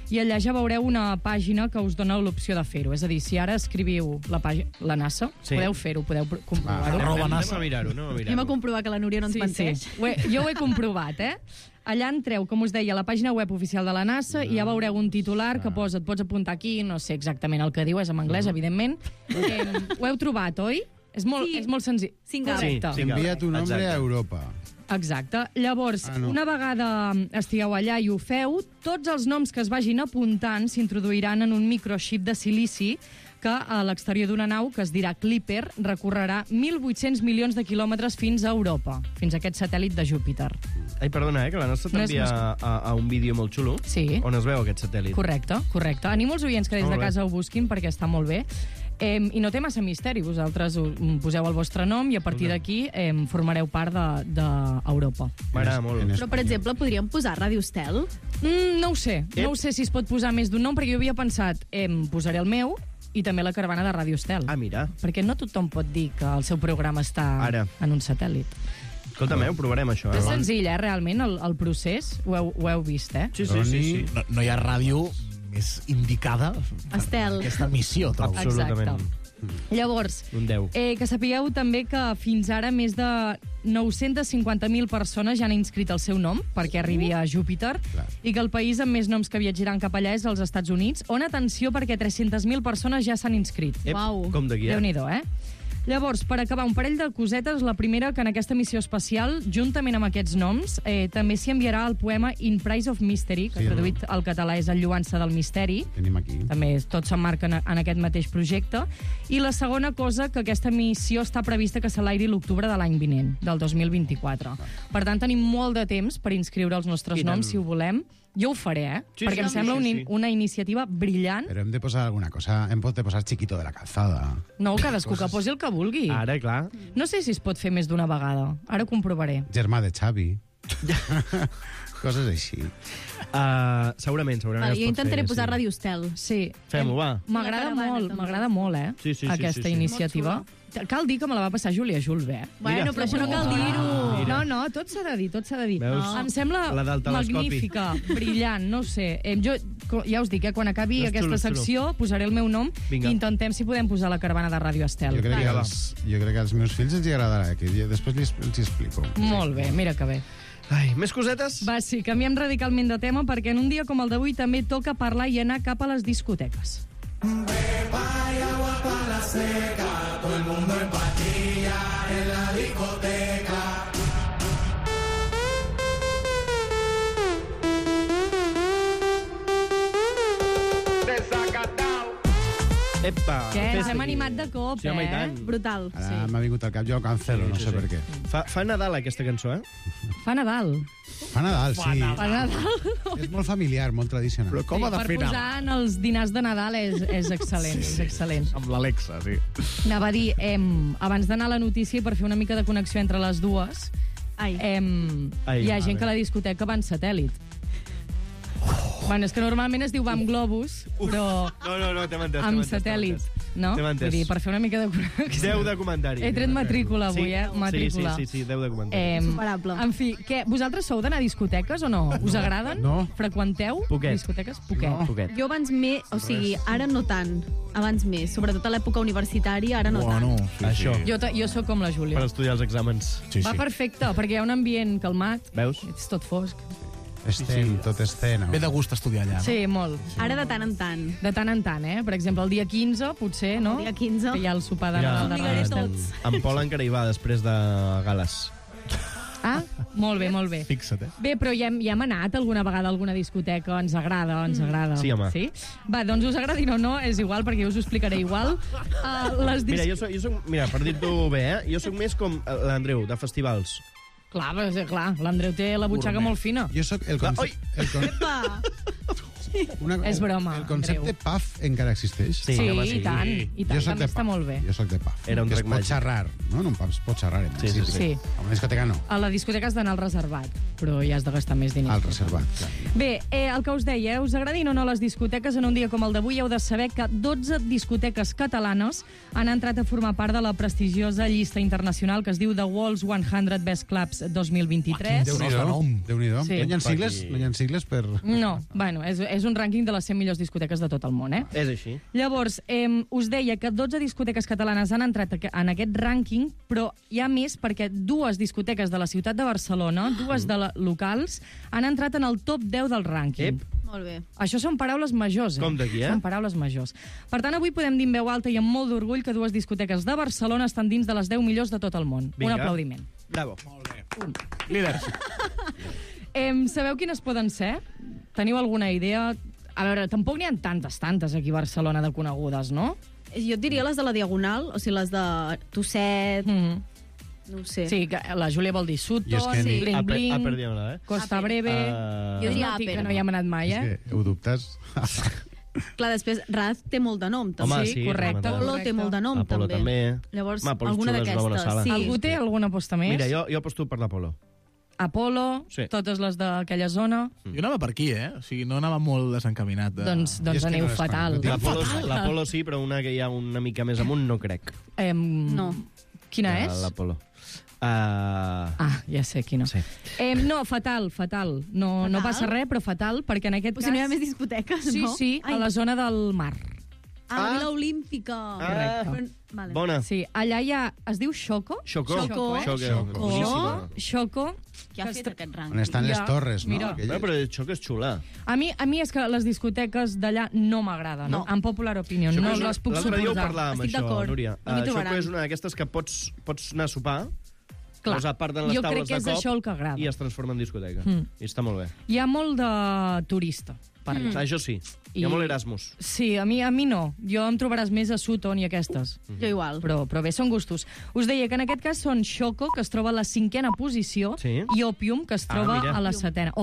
i allà ja veureu una pàgina que us dona l'opció de fer-ho. És a dir, si ara escriviu la, pàgina, la NASA, sí. podeu fer-ho, podeu comprovar-ho. Anem, anem a mirar-ho, no? Anem a comprovar que la Núria no ens sí, menteix. Sí. Ho he, jo ho he comprovat, eh? Allà entreu, com us deia, a la pàgina web oficial de la NASA i ja veureu un titular que posa, et pots apuntar aquí, no sé exactament el que diu, és en anglès, uh -huh. evidentment. Eh, ho heu trobat, oi? És molt, sí. és molt senzill. Sí, correcte. Sí, envia tu nombre a Europa. Exacte. Llavors, ah, no. una vegada estigueu allà i ho feu, tots els noms que es vagin apuntant s'introduiran en un microxip de silici que a l'exterior d'una nau, que es dirà Clipper, recorrerà mil vuit-cents milions de quilòmetres fins a Europa, fins a aquest satèl·lit de Júpiter. Ai, perdona, eh, que la nostra t'envia no a, a un vídeo molt xulo sí. on es veu aquest satèl·lit. Correcte, correcte. Animo els oients que des de casa ho busquin perquè està molt bé. Eh, I no té massa misteri. Vosaltres poseu el vostre nom i a partir d'aquí eh, formareu part d'Europa. De, de M'agrada molt. Però, per exemple, podríem posar Radio Estel? Mm, no ho sé. Ep. No ho sé si es pot posar més d'un nom, perquè jo havia pensat, eh, posaré el meu i també la caravana de Radio Estel. Ah, mira. Perquè no tothom pot dir que el seu programa està Ara. en un satèl·lit. Escolta'm, eh, ho provarem, això. Eh? És senzill, eh, realment, el, el procés. Ho heu, ho heu vist, eh? Sí, sí, sí. sí. No, no hi ha ràdio més indicada Estel. per aquesta missió, trobo. Absolutament. Exacte. Llavors, un deu. Eh, que sapigueu també que fins ara més de nou-cents cinquanta mil persones ja han inscrit el seu nom perquè arribi a Júpiter Clar. i que el país amb més noms que viatjaran cap allà és els Estats Units, on, atenció, perquè tres-centes mil persones ja s'han inscrit. Ep, Uau. com d'aquí, eh? Déu-n'hi-do, eh? Llavors, per acabar, un parell de cosetes. La primera, que en aquesta missió espacial, juntament amb aquests noms, eh, també s'hi enviarà el poema In Price of Mystery, que Sí, traduït al català és El lluança del misteri. Tenim aquí. També tots s'emmarquen en aquest mateix projecte. I la segona cosa, que aquesta missió està prevista que s'enlairi l'octubre de l'any vinent, del dos mil vint-i-quatre. Per tant, tenim molt de temps per inscriure els nostres I tant. noms, si ho volem. Jo ho faré, eh? Sí, Perquè sí, em sí, sembla sí, una, sí. una iniciativa brillant. Però hem de posar alguna cosa. Hem de posar Chiquito de la Calzada. No, cadascú que posi el que vulgui. Ara, clar. No sé si es pot fer més d'una vegada. Ara ho comprovaré. Germà de Xavi. Coses així. Uh, segurament, segurament Vale, es jo pot intentaré fer, posar sí. Radio Estel. Sí. Fem-ho, va. M'agrada La caravana, molt, també. m'agrada molt, eh? Sí, sí, sí, aquesta sí, sí. iniciativa. Cal dir que me la va passar Júlia Julve, eh? Bueno, però això no cal dir-ho. Mira. No, no, tot s'ha de dir, tot s'ha de dir. Veus? Em sembla La del telescopi. magnífica, brillant, no ho sé. Eh, jo, co- ja us dic, eh, quan acabi És aquesta xulo, xulo. secció posaré el meu nom Vinga. i intentem si podem posar la caravana de Radio Estel. Jo crec, que Vinga, va. als, jo crec que als meus fills els hi agradarà, que jo després els, els hi explico. Molt bé, mira que bé. Ai, més cosetes? Va, sí, canviem radicalment de tema perquè en un dia com el d'avui també toca parlar i anar cap a les discoteques. Epa! Què? Ens festa hem aquí. animat de cop, Sí, home, i eh? tant. Brutal. Ara Sí. m'ha vingut al cap, jo ho cancelo, no sé per què. Fa, fa Nadal, aquesta cançó, eh? Fa Nadal. Fa Nadal, sí. Fa Nadal. És molt familiar, molt tradicional. Però com ha de per fer posar Nadal? en els dinars de Nadal és, és excel·lent, és excel·lent. Amb l'Alexa, sí. Anava a dir, em, abans d'anar a la notícia, per fer una mica de connexió entre les dues, Ai. em, Ai, hi ha a gent veure. que a la discoteca va en satèl·lit. Bueno, és que normalment es diu va amb globus, però No, no, no, t'hem entès. amb t'hem entès, t'hem satèl·lit, entès. no? T'hem entès. Vull dir, per fer una mica de connexió. deu de comentari. He tret matrícula avui, sí. eh? Matrícula. Sí, sí, sí, sí, deu de comentari. Eh, Superable. en fi, què, vosaltres sou d'anar a discoteques o no? Us agraden? No. Freqüenteu Poquet. discoteques? Poquet. No. Poquet. Jo abans més, o sigui, ara no tant, abans més, sobretot a l'època universitària, ara no Bueno, tant. sí, Això. sí. Jo, ta- jo sóc com la Júlia. Per estudiar els exàmens. Sí, Va sí. perfecte, perquè hi ha un ambient calmat. Veus? És tot fosc. Estem, tot escena. Ve de gust estudiar allà, no? Sí, molt. Ara de tant en tant. De tant en tant, eh? Per exemple, el dia quinze, potser, no? El dia quinze. Que hi ha el sopar de Mira, Nadal de Lligaré Radio Estel. tots. En Pol encara hi va després de Gales. Ah, molt bé, molt bé. Fixa't, eh? Bé, però ja hem, ja hem anat alguna vegada a alguna discoteca, ens agrada, ens agrada. Sí, home. Sí? Va, doncs us agradin o no, és igual, perquè jo us ho explicaré igual. Uh, les dis... Mira, jo soc, jo soc, mira, per dir-t'ho bé, eh? Jo sóc més com l'Andreu, de festivals. Clar, però, és clar, l'Andreu té la butxaca molt fina. Jo sóc el concepte... El con... Epa! Una... És broma, El concepte Andreu. paf encara existeix? Sí, Sí, home, i sí. tant, i tant, Jo soc també de està paf. molt bé. Jo soc de paf. Era un que es rec pot màgic. xerrar, no? En un pub es pot xerrar, en Sí, sí, principi. sí. A una discoteca no. A la discoteca has d'anar al reservat, però hi has de gastar més diners. Al reservat, clar. Bé, eh, el que us deia, eh, us agradin o no les discoteques, en un dia com el d'avui heu de saber que dotze discoteques catalanes han entrat a formar part de la prestigiosa llista internacional que es diu The World's cent Best Clubs dos mil vint-i-tres. Déu-n'hi-do. Déu-n'hi-do. Sí. No hi ha sigles, no hi ha sigles per... No, bueno, és, és un rànquing de les cent millors discoteques de tot el món, eh? És així. Llavors, eh, us deia que dotze discoteques catalanes han entrat en aquest rànquing, però hi ha més perquè dues discoteques de la ciutat de Barcelona, dues de la, locals, han entrat en el top deu del rànquing. Ep. Molt bé. Això són paraules majors, eh? Com d'aquí, eh? Són paraules majors. Per tant, avui podem dir en veu alta i amb molt d'orgull que dues discoteques de Barcelona estan dins de les deu millors de tot el món. Vinga. Un aplaudiment. Bravo. Molt bé. Un. Leadership. Eh, sabeu quines poden ser? Teniu alguna idea? A veure, tampoc n'hi ha tantes, tantes aquí a Barcelona de conegudes, no? Jo et diria les de la Diagonal, o sigui, les de Tosset... Mm -hmm. No ho sé. Sí, que la Júlia vol dir Sutton, Jo és que ni- Bling Upper- Bling, Upper Diagonal, eh? Costa Upper. Breve... Uh, Jo diria no, Upper. que no hi hem anat mai, És eh? que ho dubtes. Clar, després Raz té molt de nom, també. Home, sí, sí, correcte. home, Apolo té molt de nom, Apolo també. Llavors, Home, Apolo és alguna xula, és una bona d'aquestes. sala. Sí. Algú té alguna aposta més? Mira, jo, jo aposto per l'Apolo. Apolo, Sí. totes les d'aquella zona... Jo anava per aquí, eh? O sigui, no anava molt desencaminat. De... Doncs, I doncs és que aneu no és fatal. fan- L'Apolo l'Apolo sí, però una que hi ha una mica més amunt no crec. Eh, No. Quina Eh, és? L'Apolo. Uh... Ah, ja sé quina. Sí. Eh, no, fatal, fatal. No, Fatal? no passa res, però fatal, perquè en aquest O cas... sigui, no hi ha més discoteques, Sí, no? sí, a Ai. la zona del mar. Ah, la Vila Olímpica. Ah. Correcte. Vale. Bona. Sí, allà hi ha... Es diu Xoco? Xoco. Xoco, eh? Xoco. Xoco. Boníssima. Xoco. Qui ha que fet est- aquest On rànquing? estan les Ja, torres, no? mira. Aquelles. Bueno, però Xoco és xula. A mi, a mi és que les discoteques d'allà no m'agraden. No. En popular opinion, Xoco no és una- les puc L'altre dia ho suportar. parlàvem, Estic això, d'acord. Núria. No m'hi Uh, Xoco trobaran. és una d'aquestes que pots, pots anar a sopar, Clar, llavors aparten les jo crec taules que de és cop això el que agrada. i es transforma en discoteca. Mm. I està molt bé. Hi ha molt de turista per allà. Mm. Això sí, hi ha I- molt Erasmus. Sí, a mi, a mi no. Jo em trobaràs més a Sutton i aquestes. Jo igual. Però, però bé, són gustos. Us deia que en aquest cas són Xoco, que es troba a la cinquena posició, Sí. i Opium, que es troba mira. a la setena.